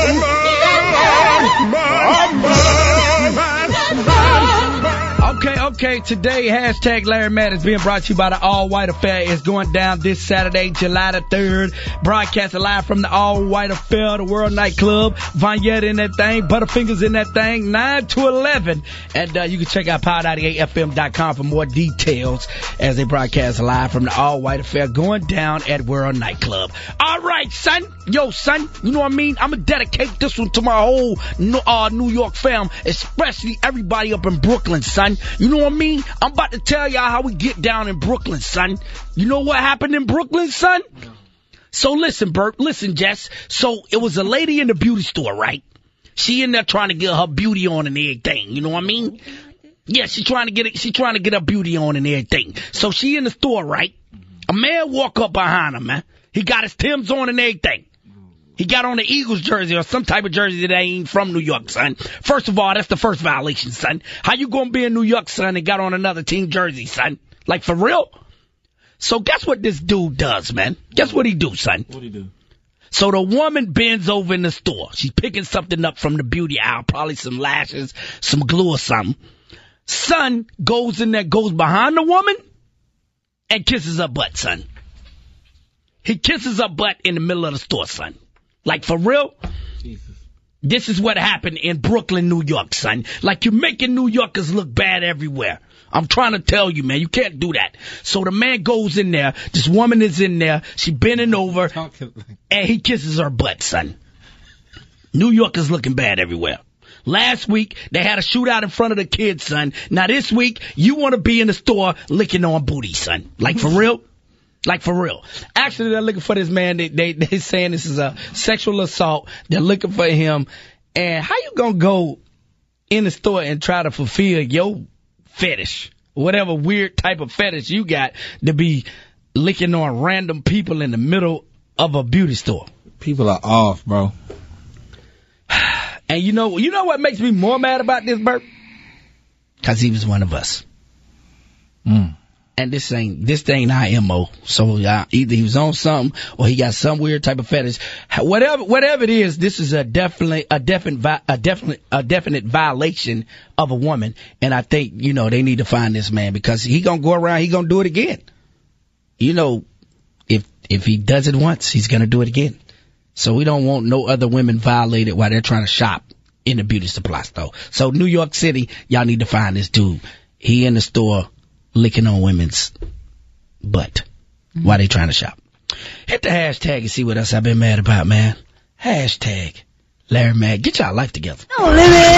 mad? I'm mad, mad, mad. Okay, okay. Today, hashtag Larry Mad is being brought to you by the All White Affair. It's going down this Saturday, July the third. Broadcasting live from the All White Affair, the World Nightclub. Vignette in that thing, Butterfingers in that thing, nine to eleven. And uh, you can check out power ninety-eight F M dot com for more details as they broadcast live from the All White Affair going down at World Nightclub. All right, son. Yo, son. You know what I mean? I'm going to dedicate this one to my whole uh, New York fam, especially everybody up in Brooklyn, son. You know what I mean? I'm about to tell y'all how we get down in Brooklyn, son. You know what happened in Brooklyn, son? So listen, Bert, listen, Jess. So it was a lady in the beauty store, right? She in there trying to get her beauty on and everything. You know what I mean? Yeah, she trying to get it. She trying to get her beauty on and everything. So she in the store, right? A man walk up behind her, man. He got his Timbs on and everything. He got on the Eagles jersey or some type of jersey that ain't from New York, son. First of all, that's the first violation, son. How you gonna be in New York, son, and got on another team jersey, son? Like, for real? So guess what this dude does, man? Guess what he do, son? What he do? So the woman bends over in the store. She's picking something up from the beauty aisle, probably some lashes, some glue or something. Son goes in there, goes behind the woman, and kisses her butt, son. He kisses her butt in the middle of the store, son. Like, for real? Jesus. This is what happened in Brooklyn, New York, son. Like, you're making New Yorkers look bad everywhere. I'm trying to tell you, man, you can't do that. So the man goes in there, this woman is in there, she bending over, and he kisses her butt, son. New York is looking bad everywhere. Last week, they had a shootout in front of the kids, son. Now this week, you want to be in the store licking on booty, son. Like, for real? Like, for real. Actually, they're looking for this man. They, they, they're saying this is a sexual assault. They're looking for him. And how you gonna go in the store and try to fulfill your fetish, whatever weird type of fetish you got, to be licking on random people in the middle of a beauty store? People are off, bro. And you know, you know what makes me more mad about this, Bert? Because he was one of us. Mm. And this ain't this ain't our M O. So uh, either he was on something or he got some weird type of fetish. Whatever whatever it is, this is a definitely a definite a definite a definite violation of a woman. And I think, you know, they need to find this man, because he gonna go around, he gonna do it again. You know, if if he does it once, he's gonna do it again. So we don't want no other women violated while they're trying to shop in the beauty supply store. So New York City, y'all need to find this dude. He in the store licking on women's butt mm-hmm. while they trying to shop. Hit the hashtag and see what else I've been mad about, man. Hashtag Larry Mad. Get y'all life together. Oh,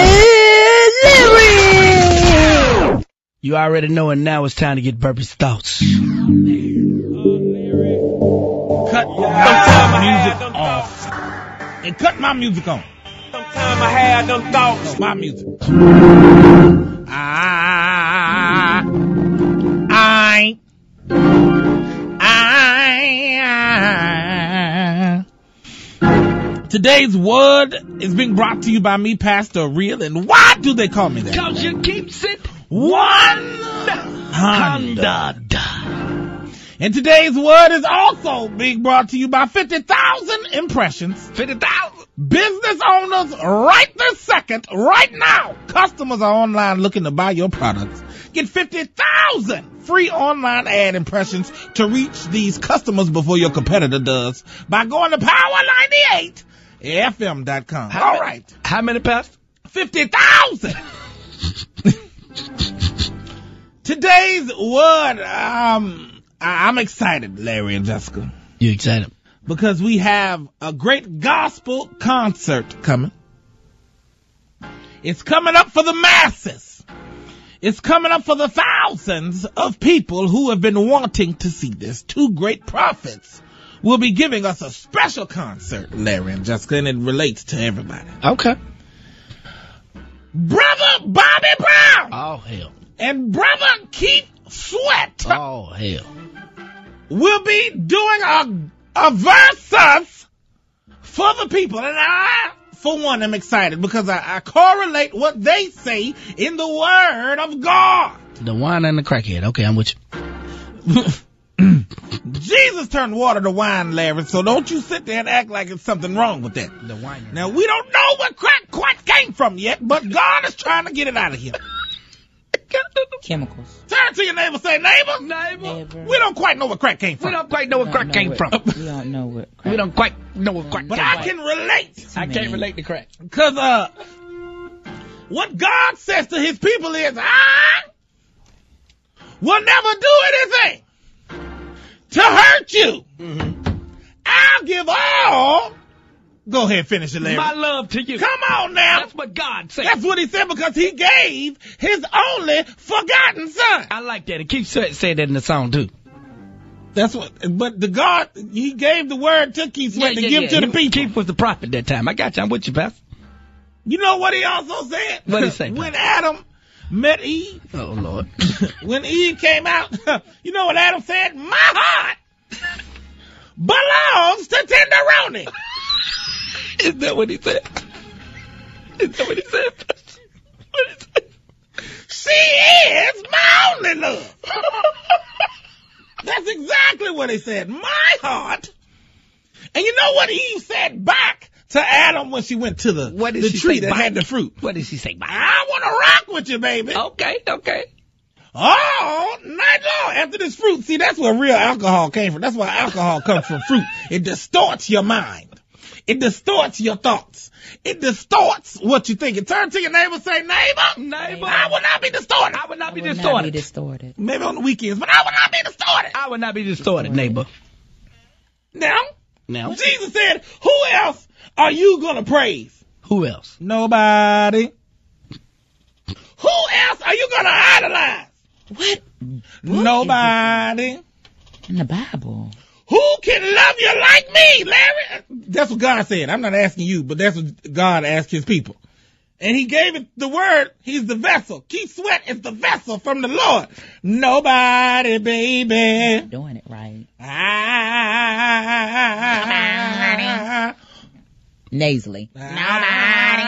Larry! Larry! You already know, and now it's time to get Burpee's thoughts. Cut my music off. And cut my music on. Sometime I had them thoughts. My music. I, I, I. Today's word is being brought to you by me, Pastor Real. And why do they call me that? Because you keeps it one hundred. And today's word is also being brought to you by fifty thousand impressions. fifty thousand Business owners right this second, right now. Customers are online looking to buy your products. Get fifty thousand free online ad impressions to reach these customers before your competitor does by going to power ninety-eight F M dot com. How All many, right. How many, Pastor? fifty thousand Today's word, um... I'm excited, Larry and Jessica. You excited? Because we have a great gospel concert coming. It's coming up for the masses. It's coming up for the thousands of people who have been wanting to see this. Two great prophets will be giving us a special concert, Larry and Jessica, and it relates to everybody. Okay. Brother Bobby Brown. Oh, hell. And Brother Keith Sweat. Oh, hell. We'll be doing a, a versus for the people. And I, for one, am excited because I, I correlate what they say in the Word of God. The wine and the crackhead. Okay, I'm with you. Jesus turned water to wine, Larry, so don't you sit there and act like it's something wrong with that. The wine. Now, we don't know where crack quite came from yet, but God is trying to get it out of here. Chemicals. Turn to your neighbor, say, neighbor, Neighbor. we don't quite know where crack came from. We don't quite know where crack came from. We don't know what crack. We don't quite know what crack But came I from. can relate. I can't relate to crack. Because uh, what God says to his people is, I will never do anything to hurt you. Mm-hmm. I'll give all. Go ahead, finish it, Larry. My love to you. Come on now. That's what God said. That's what he said because he gave his only forgotten son. I like that. It keeps saying that in the song, too. That's what, but the God, he gave the word to Keith Sweat yeah, to yeah, give yeah. to the He, people. Keith was the prophet that time. I got you. I'm with you, Pastor. You know what he also said? What did he say? When Adam met Eve. Oh, Lord. When Eve came out, you know what Adam said? My heart belongs to Tenderoni. Is that what he said? Is that what he said? What he said? She is my only love. That's exactly what he said. My heart. And you know what Eve said back to Adam when she went to the, what did the she tree say that back? had the fruit? What did she say back? I want to rock with you, baby. Okay, okay. All night long after this fruit. See, that's where real alcohol came from. That's why alcohol comes from fruit. It distorts your mind. It distorts your thoughts. It distorts what you think. And turn to your neighbor and say, neighbor, neighbor, I will not be distorted. I will not be I will distorted. Not be distorted. Maybe on the weekends, but I will not be distorted. I will not be distorted, neighbor. Now, now, Jesus said, who else are you going to praise? Who else? Nobody. Who else are you going to idolize? What? Nobody. In the Bible. Who can love you like me, Larry? That's what God said. I'm not asking you, but that's what God asked his people. And he gave it the word. He's the vessel. Keith Sweat is the vessel from the Lord. Nobody, baby. Doing it right. I, Nasally. Nobody.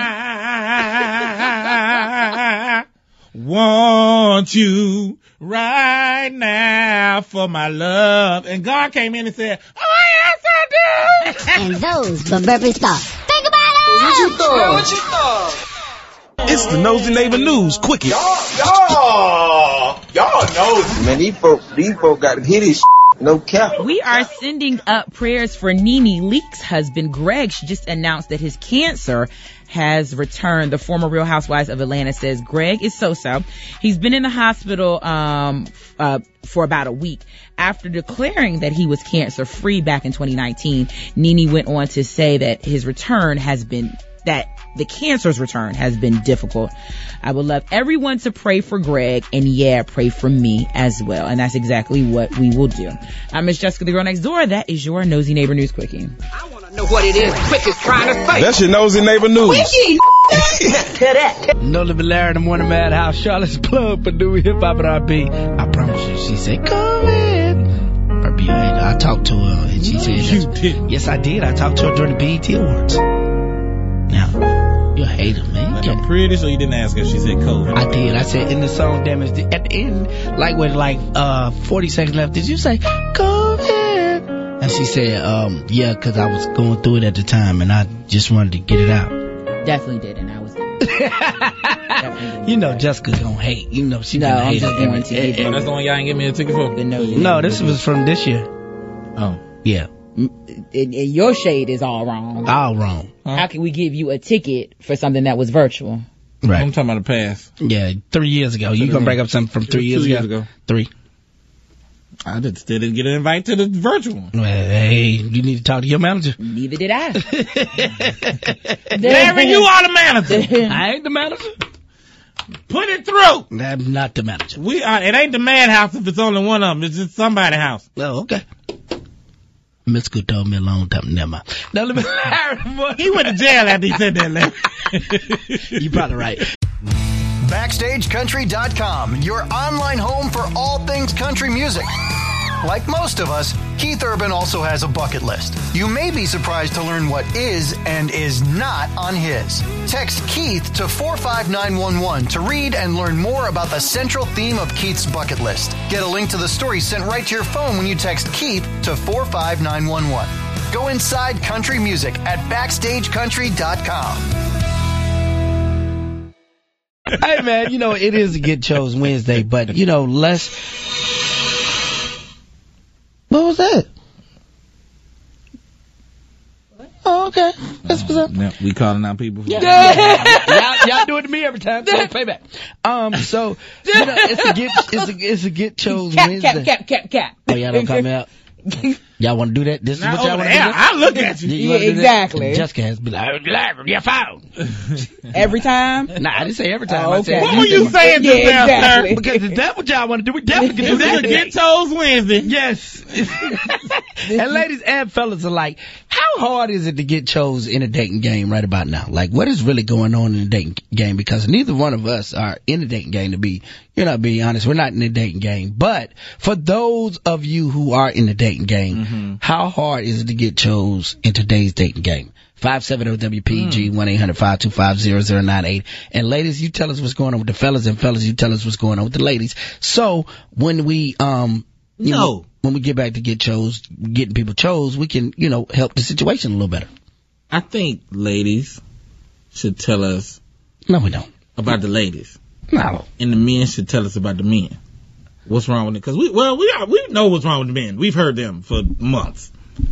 Want you right now for my love. And God came in and said, oh, yes, I do. And those were burping stars. Think about it. What you thought? What you thought? It's the Nosy Neighbor News Quickie. Y'all, y'all, y'all know. Man, these folk, these folk got to hit this. No cap. We are sending up prayers for Nene Leakes' husband, Greg. She just announced that his cancer has returned. The former Real Housewives of Atlanta says Greg is so-so. He's been in the hospital um uh for about a week. After declaring that he was cancer-free back in twenty nineteen, Nene went on to say that his return has been, that the cancer's return has been difficult. I would love everyone to pray for Greg, and yeah, pray for me as well. And that's exactly what we will do. I'm Miss Jessica, the girl next door. That is your Nosy Neighbor News Quickie. I want to know what it is Quick is trying to say. That's your Nosy Neighbor News. Quickie, to that. No Living Larry in the Morning Madhouse, Charlotte's plug for new hip hop and R and B. I promise you, she said, come in. R B, I talked to her, and she said, you did. Yes, I did. I talked to her during the B E T Awards. Now, you're a hater, man. Like I'm pretty sure you didn't ask her. She said COVID. I did. I said in the song, damn it, at the end, like with like uh forty seconds left, did you say COVID? And she said, um, yeah, because I was going through it at the time, and I just wanted to get it out. Definitely did, and I was there. You know, Jessica's gonna hate. You know, she No, gonna I'm hate just it. going to give Oh, that's the one y'all ain't give me a ticket for? the Nosy No, Neighbor this News. was from this year. Oh. Yeah, And, and your shade is all wrong. all wrong. Huh? How can we give you a ticket for something that was virtual? Right. I'm talking about the past. Yeah, three years ago. You gonna bring up something from three Two years, years ago? ago. Three. I did, still didn't get an invite to the virtual one. Well, hey, you need to talk to your manager. Neither did I. Larry, you are the manager. I ain't the manager. Put it through. I'm not the manager. We are. It ain't the madhouse if it's only one of them. It's just somebody's house. Oh, okay. Miss Good told me a long time. Never mind. Now let me. He went to jail after he said that, Larry. You're probably right. Backstage Country dot com, your online home for all things country music. Like most of us, Keith Urban also has a bucket list. You may be surprised to learn what is and is not on his. Text Keith to four five nine one one to read and learn more about the central theme of Keith's bucket list. Get a link to the story sent right to your phone when you text Keith to four five nine one one. Go inside country music at Backstage Country dot com. Hey, man, you know, it is a Get Chose Wednesday, but, you know, let's... What was that? Oh, okay. That's what's up. Now, we calling out people. For Yeah. yeah. y'all, y'all do it to me every time. So payback. Um, so, you know, it's a Get, it's a, it's a Get Chose Cap, Wednesday. cap, cap, cap, cap. Oh, y'all don't call me out? Y'all want to do that? This Not is what y'all over want to there. do? I look at you. You Yeah, wanna do that? exactly. Jessica has been like, "Larry, you're found." Every time? Nah, I didn't say every time. Oh, I said, okay. What were you saying Yeah, just now, exactly. sir? Because if that's what y'all want to do, we definitely can do This that. is a today. Get Toes Wednesday. Yes. And ladies and fellas alike, how hard is it to get chose in a dating game right about now? Like, what is really going on in the dating game? Because neither one of us are in the dating game to be, you're not being honest, we're not in the dating game. But for those of you who are in the dating game, Mm-hmm. how hard is it to get chose in today's dating game? five seven zero W P G, one eight hundred five two five zero zero nine eight. And ladies, you tell us what's going on with the fellas, and fellas, you tell us what's going on with the ladies. So when we, um, you No. know, when we get back to get chose, getting people chose, we can, you know, help the situation a little better. I think ladies should tell us No, we don't. about the ladies, No. and the men should tell us about the men. What's wrong with it? Because we, well, we are, we know what's wrong with the men. We've heard them for months.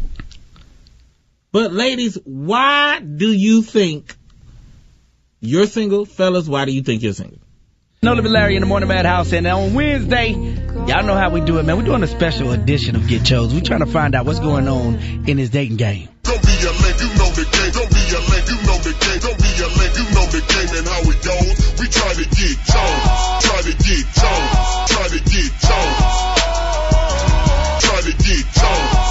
But ladies, why do you think you're single, fellas? Why do you think you're single? No Limit Larry in the Morning Madhouse, and on Wednesday, y'all know how we do it, man. We're doing a special edition of Get Chose. We're trying to find out what's going on in this dating game. Don't be a lame, you know the game. Don't be a lame, you know the game. Don't be a lame, you know the game and how it goes. We try to get chose, try to get chose, try to get chose, try to get chose.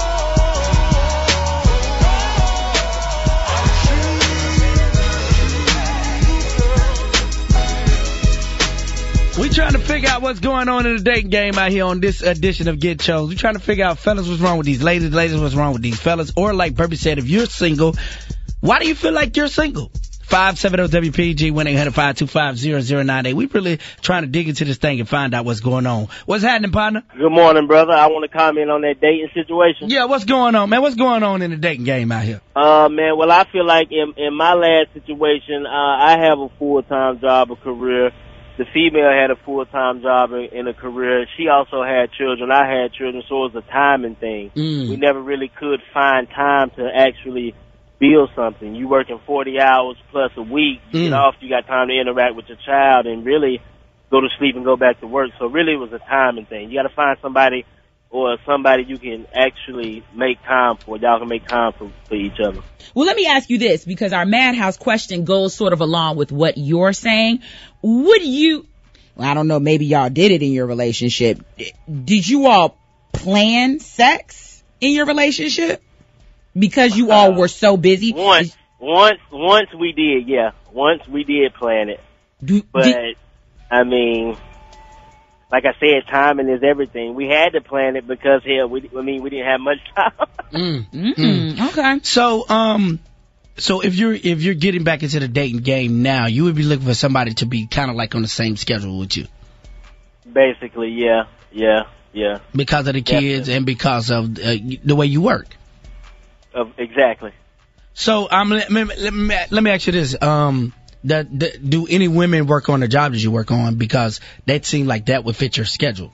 We trying to figure out what's going on in the dating game out here on this edition of Get Chose. We trying to figure out, fellas, what's wrong with these ladies, ladies, what's wrong with these fellas, or like Burby said, if you're single, why do you feel like you're single? five seven zero W P G, one eight hundred five two five zero zero nine eight. We really trying to dig into this thing and find out what's going on. What's happening, partner? Good morning, brother. I want to comment on that dating situation. Yeah, what's going on, man? What's going on in the dating game out here? Uh, man, well, I feel like in, in my last situation, uh, I have a full-time job, a career. The female had a full-time job in, in a career. She also had children. I had children, so it was a timing thing. Mm. We never really could find time to actually build something. You working forty hours plus a week. You Mm. get off, you got time to interact with your child and really go to sleep and go back to work. So really it was a timing thing. You got to find somebody or somebody you can actually make time for. Y'all can make time for, for each other. Well, let me ask you this, because our Madhouse question goes sort of along with what you're saying. Would you, well, I don't know, maybe y'all did it in your relationship. Did you all plan sex in your relationship? Because you all were so busy? Once, once, once we did, yeah. Once we did plan it. Do, but, did, I mean, like I said, timing is everything. We had to plan it because, hell, we, I mean, we didn't have much time. Mm. Mm, Mm. okay. So, um, so if you're if you're getting back into the dating game now, you would be looking for somebody to be kind of like on the same schedule with you, Basically, yeah, yeah, yeah. because of the kids Definitely. and because of uh, the way you work. Uh, exactly. So, um, let me let me, let me ask you this: um, that, that, do any women work on the job that you work on? Because that seemed like that would fit your schedule.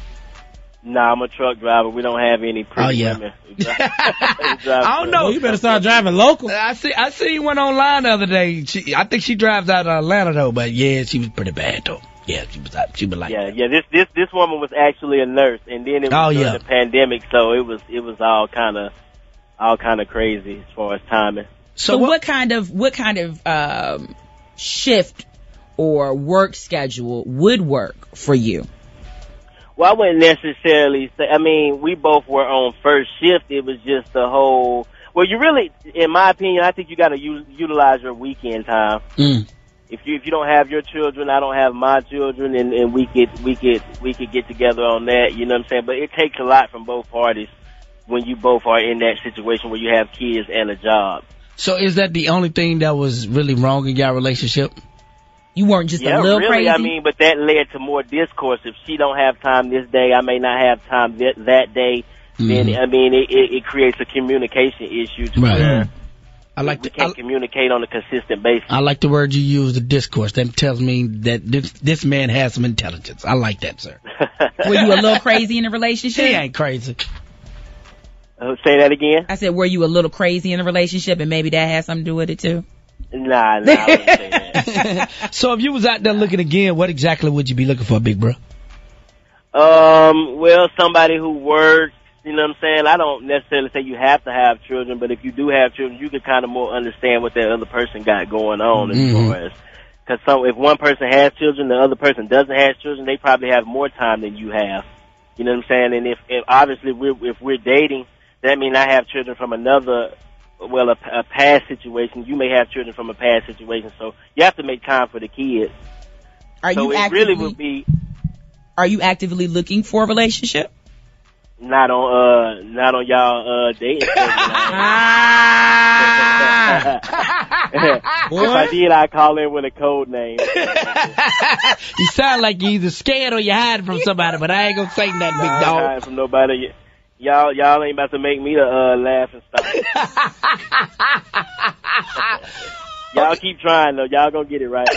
Nah, I'm a truck driver. We don't have any pretty Oh, yeah. women. We drive- we drive I don't know. Well, you better start driving local. I see. I seen one online the other day. She, I think she drives out of Atlanta though, but yeah, she was pretty bad though. Yeah, she was. She was like. Yeah, yeah. This this this woman was actually a nurse, and then it was Oh, during yeah. the pandemic, so it was it was all kind of all kind of crazy as far as timing. So, so what, what kind of what kind of um, shift or work schedule would work for you? Well, I wouldn't necessarily say. I mean, we both were on first shift. It was just the whole. Well, you really, in my opinion, I think you got to u- utilize your weekend time. Mm. If you if you don't have your children, I don't have my children, and, and we could we could we could get together on that. You know what I'm saying? But it takes a lot from both parties when you both are in that situation where you have kids and a job. So is that the only thing that was really wrong in your relationship? You weren't just yeah, a little really, crazy? I mean, but that led to more discourse. If she don't have time this day, I may not have time that, that day. Mm-hmm. Then, I mean, it, it, it creates a communication issue to Right. where I like we the, can't I, communicate on a consistent basis. I like the word you use, the discourse. That tells me that this, this man has some intelligence. I like that, sir. Were you a little crazy in the relationship? She ain't crazy. Uh, say that again? I said, were you a little crazy in the relationship, and maybe that had something to do with it too? Nah, nah, I wouldn't say that. So if you was out there looking again, what exactly would you be looking for, big bro? Um, well, somebody who works, You know what I'm saying? I don't necessarily say you have to have children, but if you do have children, you can kind of more understand what that other person got going on as Mhm. far as. Because so if one person has children, the other person doesn't have children, they probably have more time than you have. You know what I'm saying? And if, if obviously we're, if we're dating, that means I have children from another, well, a, a past situation. You may have children from a past situation, so you have to make time for the kids. Are so you it actively, really would be Are you actively looking for a relationship? not on uh not on y'all uh dating. If I did, I call in with a code name. You sound like you either scared or you hiding from somebody, but I ain't gonna say nothing, big I ain't dog. hiding from nobody. Y'all, y'all ain't about to make me to uh, laugh and stop. Y'all keep trying though. Y'all gonna get it right.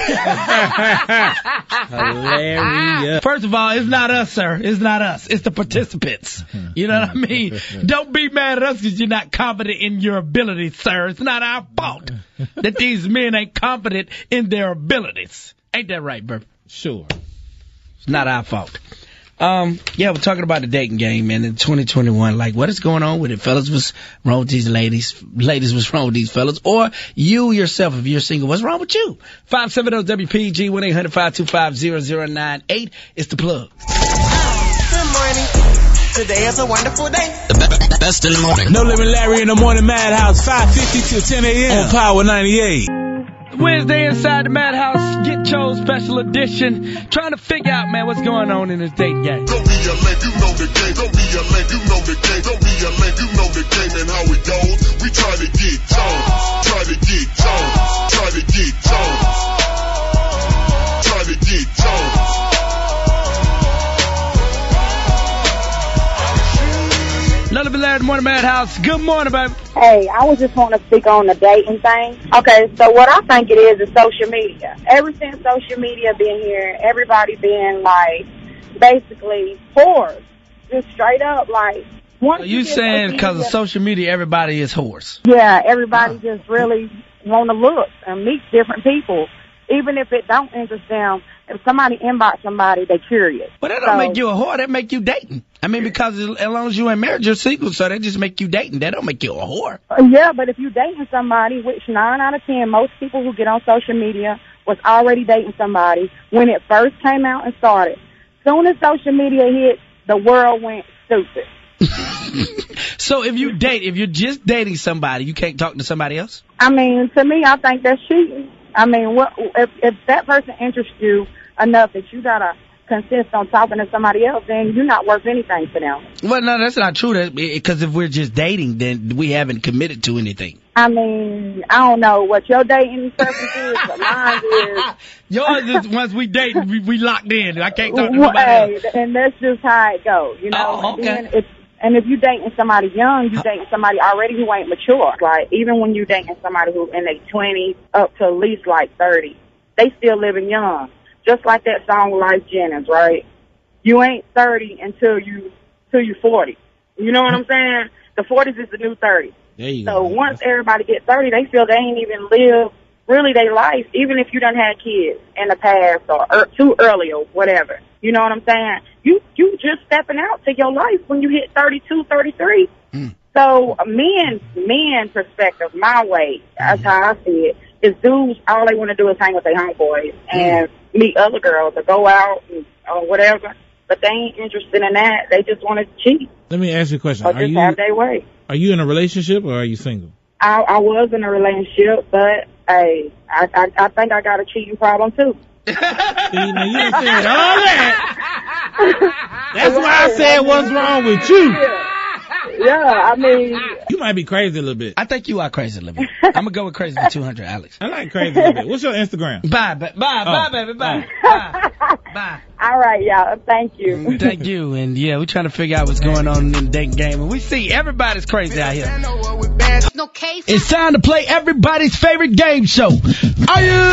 Hilarious. First of all, it's not us, sir. It's not us. It's the participants. You know what I mean? Don't be mad at us because you're not confident in your abilities, sir. It's not our fault that these men ain't confident in their abilities. Ain't that right, Burp? Sure. It's not our fault. Um, yeah, we're talking about the dating game, man, in twenty twenty-one. Like, what is going on with it? Fellas, what's wrong with these ladies? Ladies, what's wrong with these fellas? Or you yourself, if you're single, what's wrong with you? five seven zero W P G, one eight hundred five two five zero zero nine eight. It's the plug. Good morning. Today is a wonderful day. The be- best in the morning. No Limit Larry in the Morning Madhouse, five fifty till ten a.m. on Power ninety-eight. Wednesday inside the Madhouse, Get Chose special edition. Trying to figure out, man, what's going on in this dating game. Don't be a lame, you know the game. Don't be a lame, you know the game. Don't be a lame, you know the game and how it goes. We try to get Jones, try to get Jones, try to get Jones, try to get Jones. None of it, Larry, the Morning Madhouse. Good morning, baby. Hey, I was just want to speak on the dating thing. Okay, so what I think it is is social media. Ever since social media been here, everybody been like basically whores, just straight up like. So you saying because of social media, everybody is whores? Yeah, everybody just really want to look and meet different people, even if it don't interest them. If somebody inbox somebody, they curious. But that don't So- make you a whore. That make you dating. I mean, because as long as you ain't married, you're single, so they just make you dating. That don't make you a whore. Uh, Yeah, but if you dating somebody, which nine out of ten, most people who get on social media was already dating somebody when it first came out and started. Soon as social media hit, the world went stupid. So if you date, if you're just dating somebody, you can't talk to somebody else? I mean, to me, I think that's cheating. I mean, what if, if that person interests you enough that you gotta consist on talking to somebody else, then you're not worth anything to them. Well, no, that's not true. Because if we're just dating, then we haven't committed to anything. I mean, I don't know what your dating preference is, but mine is. Yours is once we date, we, we locked in. I can't talk to Well, nobody else. hey, and that's just how it goes, you know. Oh, okay. And, then if, and if you dating somebody young, you dating somebody already who ain't mature. Like even when you dating somebody who in their twenties up to at least like thirty, they still living young. Just like that song with Life Jennings, right? You ain't thirty until you till you forty. You know what I'm saying? The forties is the new thirty. There you So go. once everybody get thirty, they feel they ain't even lived really their life, even if you done had kids in the past or er, too early or whatever. You know what I'm saying? You you just stepping out to your life when you hit thirty-two, thirty-three. Mm. So a men, men perspective, my way, that's how I see it, is dudes, all they want to do is hang with their homeboys and meet other girls or go out and, or whatever. But they ain't interested in that. They just want to cheat Let me ask you a question. or Are just you have their way. are you in a relationship or are you single? I, I was in a relationship, but hey, I, I I think I got a cheating problem too. See, now you done said all that. That's why I said what's wrong with you. Yeah, I mean, You might be crazy a little bit. I think you are crazy a little bit. I'm going to go with crazy for two hundred, Alex. I like crazy a little bit. What's your Instagram? Bye, bye, bye, Oh. bye, baby, bye. Bye. Bye. all right, y'all. Thank you. Thank you. And yeah, we're trying to figure out what's going on in the dating game. And we see everybody's crazy out here. No case. It's time to play everybody's favorite game show. Are you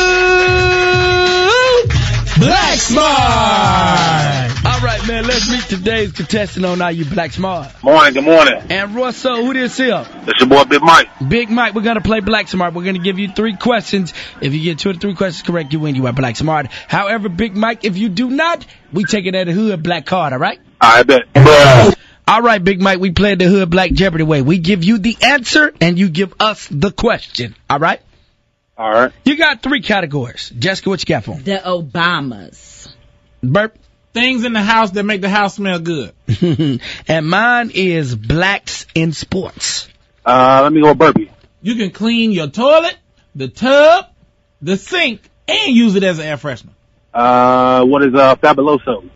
Black Smart? All right, man, let's meet today's contestant on Are You Black Smart. Morning, good morning. And Russell, who this here? It's your boy Big Mike. Big Mike, we're going to play Black Smart. We're going to give you three questions. If you get two or three questions correct, you win. You are Black Smart. However, Big Mike, if you do not, we take it at a hood black card, all right? I bet. All right, Big Mike, we played the Hood Black Jeopardy way. We give you the answer, and you give us the question. All right? All right. You got three categories. Jessica, what you got for them? The Obamas. Burp. Things in the house that make the house smell good. And mine is blacks in sports. Uh, let me go burpee. You can clean your toilet, the tub, the sink, and use it as an air freshener. Uh, what is uh Fabuloso?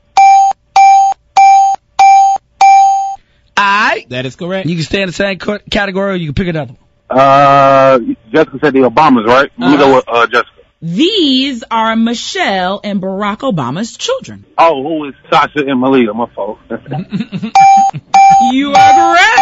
Alright. That is correct. You can stay in the same co- category or you can pick another one. Uh, Jessica said the Obamas, right? Let me Uh-huh. go with uh, Jessica. These are Michelle and Barack Obama's children. Oh, who is Sasha and Malia? My fault. You are correct.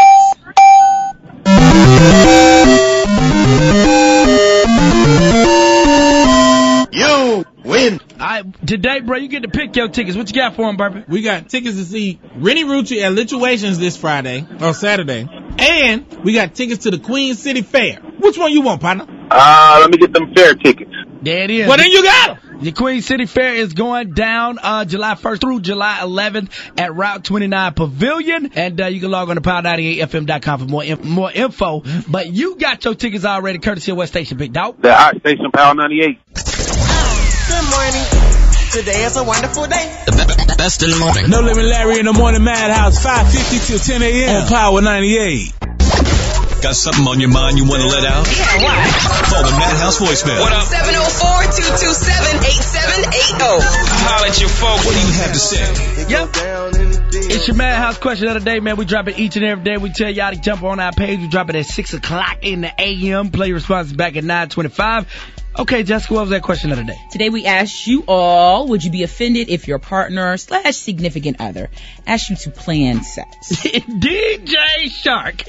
You win. All right, today, bro, you get to pick your tickets. What you got for them, Burpee? We got tickets to see Rennie Rucci at Lituations this Friday, or Saturday. And we got tickets to the Queen City Fair. Which one you want, partner? Uh, let me get them fair tickets. There it is. Well, then you got them. The Queen City Fair is going down uh, July first through July eleventh at Route twenty-nine Pavilion. And uh, you can log on to power ninety-eight F M dot com for more, inf- more info. But you got your tickets already, courtesy of what station, Big Dog? The Hot Station, Power ninety-eight. Good morning. Today is a wonderful day. The best in the morning. No Limit Larry in the Morning Madhouse, five fifty till ten a.m. on Power ninety-eight. Got something on your mind you want to let out? Yeah, what? Call the Madhouse voicemail. What up? seven oh four, two two seven, eight seven eight oh. Holla at your folks. What do you have to say? Yep. It's your Madhouse question of the day, man. We drop it each and every day. We tell y'all to jump on our page. We drop it at six o'clock in the a m. Play responses back at nine twenty-five. Okay, Jessica, what was that question of the day? Today we asked you all, would you be offended if your partner slash significant other asked you to plan sex? D J Shark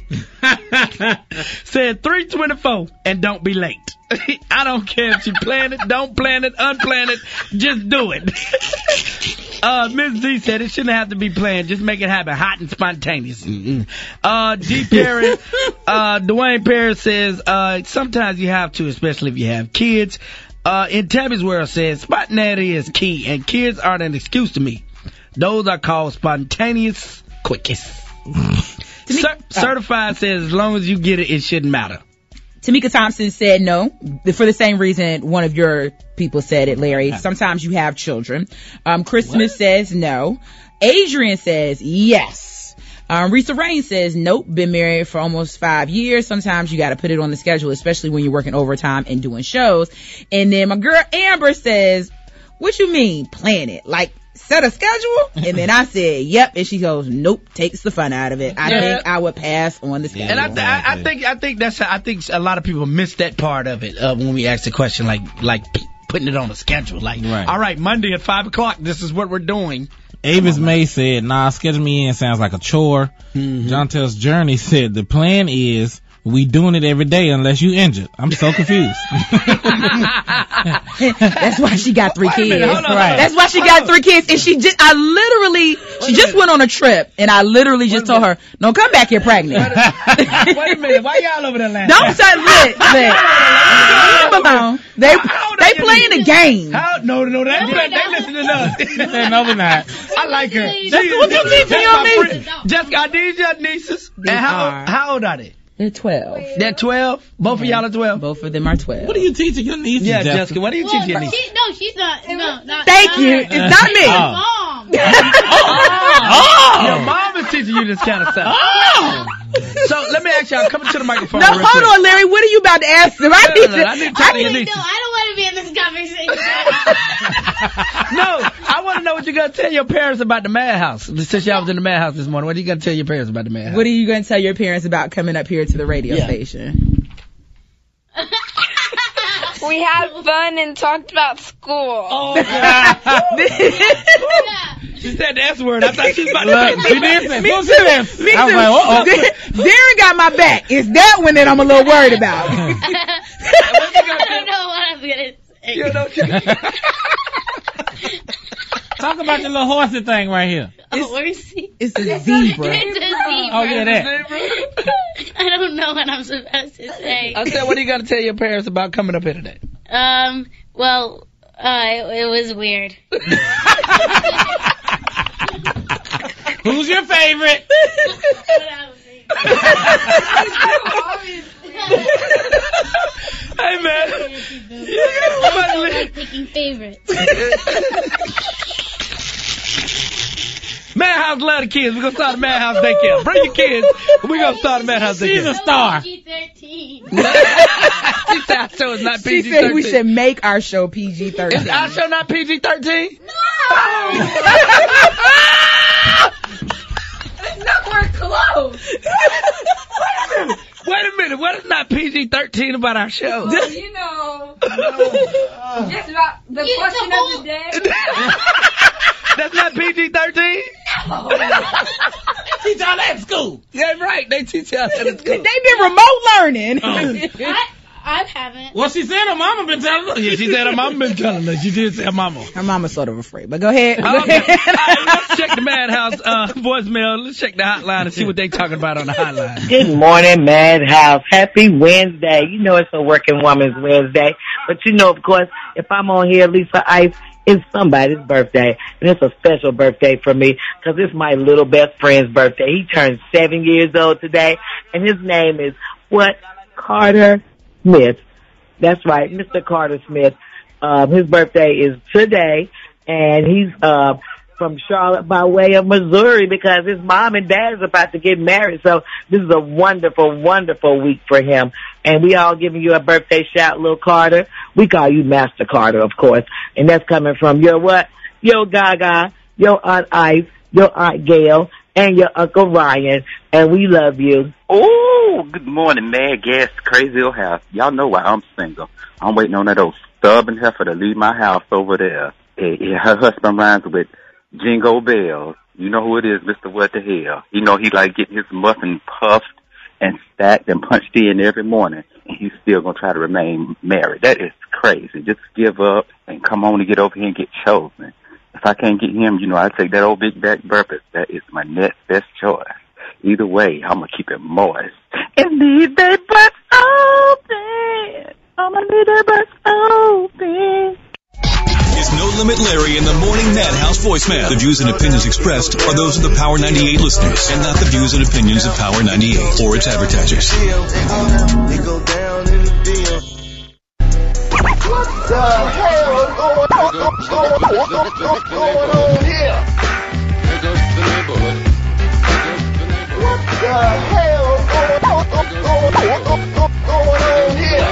said three twenty-four and don't be late. I don't care if you plan it, don't plan it, unplan it, just do it. uh, Miss D said it shouldn't have to be planned, just make it happen, hot and spontaneous. Mm-mm. Uh, D. Perry, uh, Dwayne Perry says, uh, sometimes you have to, especially if you have kids. Uh, in Tabby's World says, spontaneity is key, and kids aren't an excuse to me. Those are called spontaneous quickies. Cer- certified says, as long as you get it, it shouldn't matter. Tamika Thompson said no, for the same reason one of your people said it, Larry. Sometimes you have children. Um, Christmas what? says no. Adrian says yes. Um, Risa Rain says nope, been married for almost five years. Sometimes you got to put it on the schedule, especially when you're working overtime and doing shows. And then my girl Amber says, what you mean plan it? Like, set a schedule? And then I said, yep. And she goes, nope, takes the fun out of it. I Yeah. think I would pass on the schedule. And I, th- I, I think I think that's I think a lot of people miss that part of it uh, when we ask the question, like like p- putting it on a schedule. Like, Right. all right, Monday at five o'clock, this is what we're doing. Avis May said, nah, schedule me in sounds like a chore. Mm-hmm. John Tell's Journey said, the plan is we doing it every day unless you injured. I'm so confused. That's why she got three Wait a kids. minute, hold on. Right. That's why she got three kids. And she just, I literally, she just went on a trip, and I literally just told her, no, come back here pregnant. Wait a minute, why y'all over there laughing? Don't say lit, lit. Leave them alone. They, they playing the game. How? No, no, they play, they listening to us. No, they're not. I like her. That's what you teaching your nieces. Jessica, are these your nieces? And how, are. how old are they? They're twelve. They're twelve? Both of y'all are twelve? Both of them are twelve. What are you teaching your nieces, Yeah, Jessica? Jessica, what are you Well, teaching your nieces? she, no, she's not. No, not. Thank not you. her. It's not me. Mom. Oh. Your mom is teaching you this kind of stuff. Oh. So let me ask y'all, come to the microphone. No, real hold quick. on, Larry. What are you about to ask them? I No, need no, to. no, I need to I talk to need your to- nieces. No, I don't want to be in this conversation. No, I want to know what you're going to tell your parents about the Madhouse. Since y'all was in the Madhouse this morning, what are you going to tell your parents about the Madhouse? What are you going to tell your parents about coming up here to the radio Yeah. station? We had fun and talked about school. Oh, she said the S word. I thought she was about to Look, she did say, Me don't too. say that. Me I was too. like, uh-oh. Darren got my back. It's that one that I'm a little worried about. I don't know what I'm gonna say. You know, Talk about the little horsey thing right here. Oh, where is he? It's a zebra. It's a zebra. Oh, yeah, that. I don't know what I'm supposed to say. I said, what are you going to tell your parents about coming up here today? Um. Well, uh, it, it was weird. Who's your favorite? Hey, man. I don't like picking favorites. Madhouse love the kids. We're going to start a Madhouse daycare. Bring your kids. We're going to start a Madhouse daycare. She's a star. P G thirteen. She said our show is not She P G said thirteen. we should make our show P G thirteen. Is our show not P G thirteen? Nowhere close. Wait a minute. What is not P G thirteen about our show? Well, you know, uh, just about the You question know. of the day. That's not P G thirteen? No. Teach y'all that in school. Yeah, right. They teach y'all that in school. They've been remote learning. I, I haven't. Well, she said her mama been telling her. Yeah, she said her mama been telling her. She did say her mama. Her mama's sort of afraid, but go ahead. Go Okay. ahead. All right, let's check the Madhouse uh, voicemail. Let's check the hotline and see what they talking about on the hotline. Good morning, Madhouse. Happy Wednesday. You know it's a working woman's Wednesday. But you know, of course, if I'm on here, Lisa Ice, it's somebody's birthday. And it's a special birthday for me because it's my little best friend's birthday. He turned seven years old today. And his name is, what? Carter Smith. That's right, Mister Carter Smith. Um, his birthday is today. And he's uh, from Charlotte by way of Missouri because his mom and dad is about to get married. So this is a wonderful, wonderful week for him. And we all giving you a birthday shout, little Carter. We call you Master Carter, of course. And that's coming from your what? Your Gaga, your Aunt Ice, your Aunt Gail, and your Uncle Ryan. And we love you. Oh, good morning, Mad Gas, Crazy Old House. Y'all know why I'm single. I'm waiting on that old stubborn heifer to leave my house over there. Hey, her husband rhymes with Jingle Bells. You know who it is, Mister What the Hell. You know he like getting his muffin puffed and stacked and punched in every morning, and he's still gonna try to remain married. That is crazy. Just give up and come on and get over here and get chosen. If I can't get him, you know, I take that old big back burpers. That is my next best choice. Either way, I'm gonna keep it moist and leave that butts open. I'm gonna leave that butts open. It's No Limit Larry in the Morning Madhouse voicemail. The views and opinions expressed are those of the Power ninety-eight listeners and not the views and opinions of Power ninety-eight or its advertisers. They go down in the field. What the hell is going on, going on here? What the hell is going on here?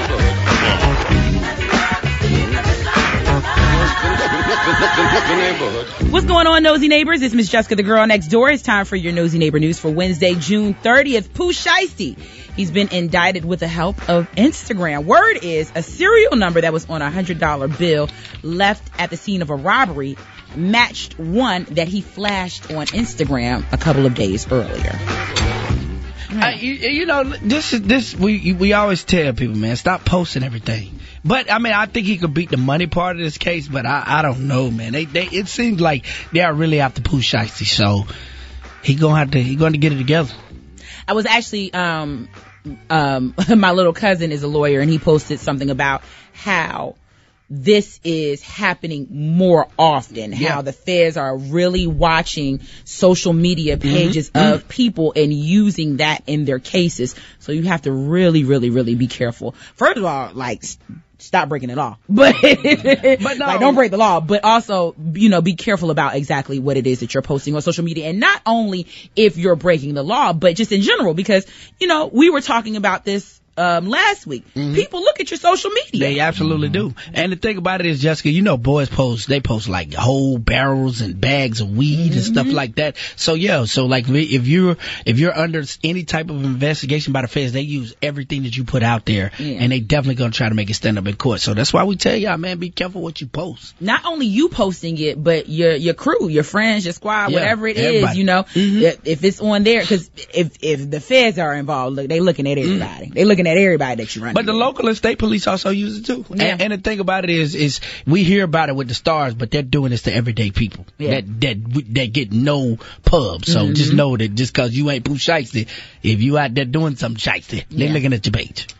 What's going on, nosy neighbors? It's Miss Jessica, the girl next door. It's time for your nosy neighbor news for Wednesday, June thirtieth. Pooh Shiesty. He's been indicted with the help of Instagram. Word is a serial number that was on a one hundred dollar bill left at the scene of a robbery matched one that he flashed on Instagram a couple of days earlier. I, you, you know, this is this we we always tell people, man, stop posting everything. But I mean, I think he could beat the money part of this case, but I, I don't know, man. They they it seems like they are really after Pooh Shiesty, so he gonna have to he going to get it together. I was actually um um my little cousin is a lawyer, and he posted something about how this is happening more often, Yeah. how the feds are really watching social media pages Mm-hmm. of people and using that in their cases. So you have to really, really, really be careful. First of all, like, s- stop breaking the law. But, But no. like, don't break the law, but also, you know, be careful about exactly what it is that you're posting on social media. And not only if you're breaking the law, but just in general, because, you know, we were talking about this um last week. Mm-hmm. People look at your social media. They absolutely do. And the thing about it is, Jessica, you know, boys post, they post like whole barrels and bags of weed and stuff like that. So yeah, so like if you're, if you're under any type of investigation by the feds, they use everything that you put out there, Yeah. and they definitely gonna try to make it stand up in court. So that's why we tell y'all, man, be careful what you post. Not only you posting it, but your your crew, your friends, your squad, Yeah, whatever it is, everybody. you know, Mhm. if, if it's on there, because if if the feds are involved, look, they looking at everybody. They looking at everybody that you run. But the local and state police also use it too. Yeah. And, and the thing about it is, is we hear about it with the stars, but they're doing this to everyday people Yeah. that that that get no pub. So Mhm. just know that just because you ain't Pooh Shiesty, if you out there doing something shiesty, they Yeah. looking at your page.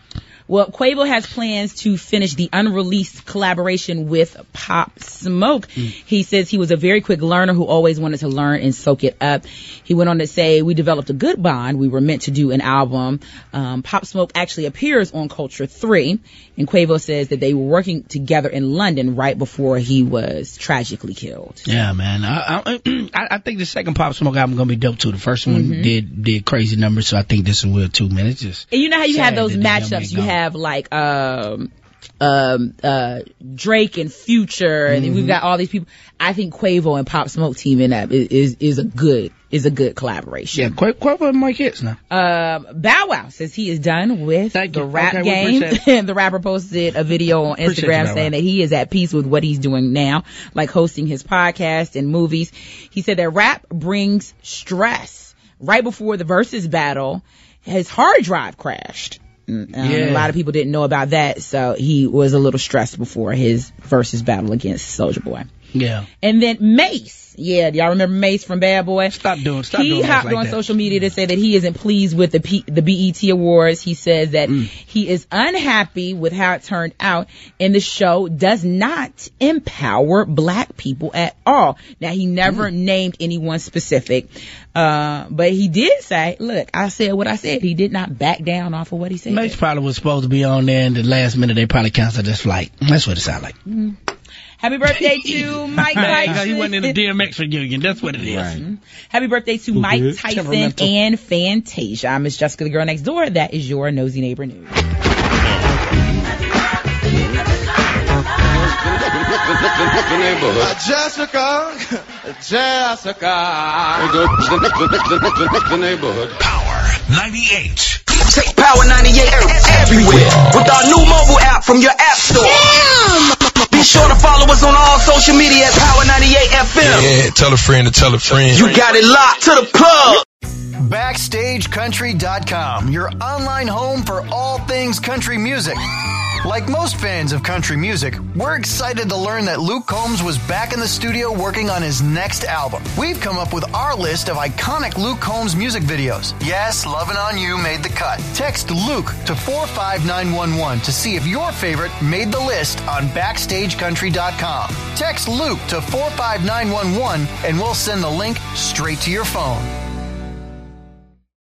Well, Quavo has plans to finish the unreleased collaboration with Pop Smoke. Mm. He says he was a very quick learner who always wanted to learn and soak it up. He went on to say, we developed a good bond. We were meant to do an album. Um, Pop Smoke actually appears on Culture three. And Quavo says that they were working together in London right before he was tragically killed. Yeah, man. I, I, I think the second Pop Smoke album gonna be dope too. The first one mm-hmm. did did crazy numbers, so I think this one will too, man. It's just and you know how you have those matchups. You have like um um uh Drake and Future, and mm-hmm. we've got all these people. I think Quavo and Pop Smoke teaming up is is, is a good is a good collaboration. Yeah, Qu- Quavo and Mike hits now. Um, Bow Wow says he is done with Thank the you. rap okay, game. And the rapper posted a video on Instagram you, saying that he is at peace with what he's doing now, like hosting his podcast and movies. He said that rap brings stress. Right before the Versus battle, his hard drive crashed. Um, yeah. A lot of people didn't know about that, so he was a little stressed before his Versus battle against Soulja Boy. Yeah. And then Mace. Yeah, y'all remember Mace from Bad Boy? Stop doing, stop he doing He hopped like on that. social media to say that he isn't pleased with the P- the B E T Awards. He says that mm. he is unhappy with how it turned out, and the show does not empower black people at all. Now, he never mm. named anyone specific, uh, but he did say, look, I said what I said. He did not back down off of what he said. Mace probably was supposed to be on there, and the last minute they probably canceled his flight. That's what it sounded like. Mm. Happy birthday to Mike Tyson. He wasn't in the D M X reunion. That's what it is. Right. Happy birthday to Mike good. Tyson and Fantasia. I'm Miss Jessica, the girl next door. That is your Nosy Neighbor News. Jessica, Jessica. The neighborhood. Power ninety-eight. Take Power ninety-eight everywhere with our new mobile app from your app store. Damn! Be sure to follow us on all social media at Power ninety-eight F M. Yeah, tell a friend to tell a friend. You got it locked to the plug. Backstage Country dot com, your online home for all things country music. Like most fans of country music, we're excited to learn that Luke Combs was back in the studio working on his next album. We've come up with our list of iconic Luke Combs music videos. Yes, Lovin' On You made the cut. Text Luke to four five nine one one to see if your favorite made the list on Backstage Country dot com. Text Luke to four five nine one one and we'll send the link straight to your phone.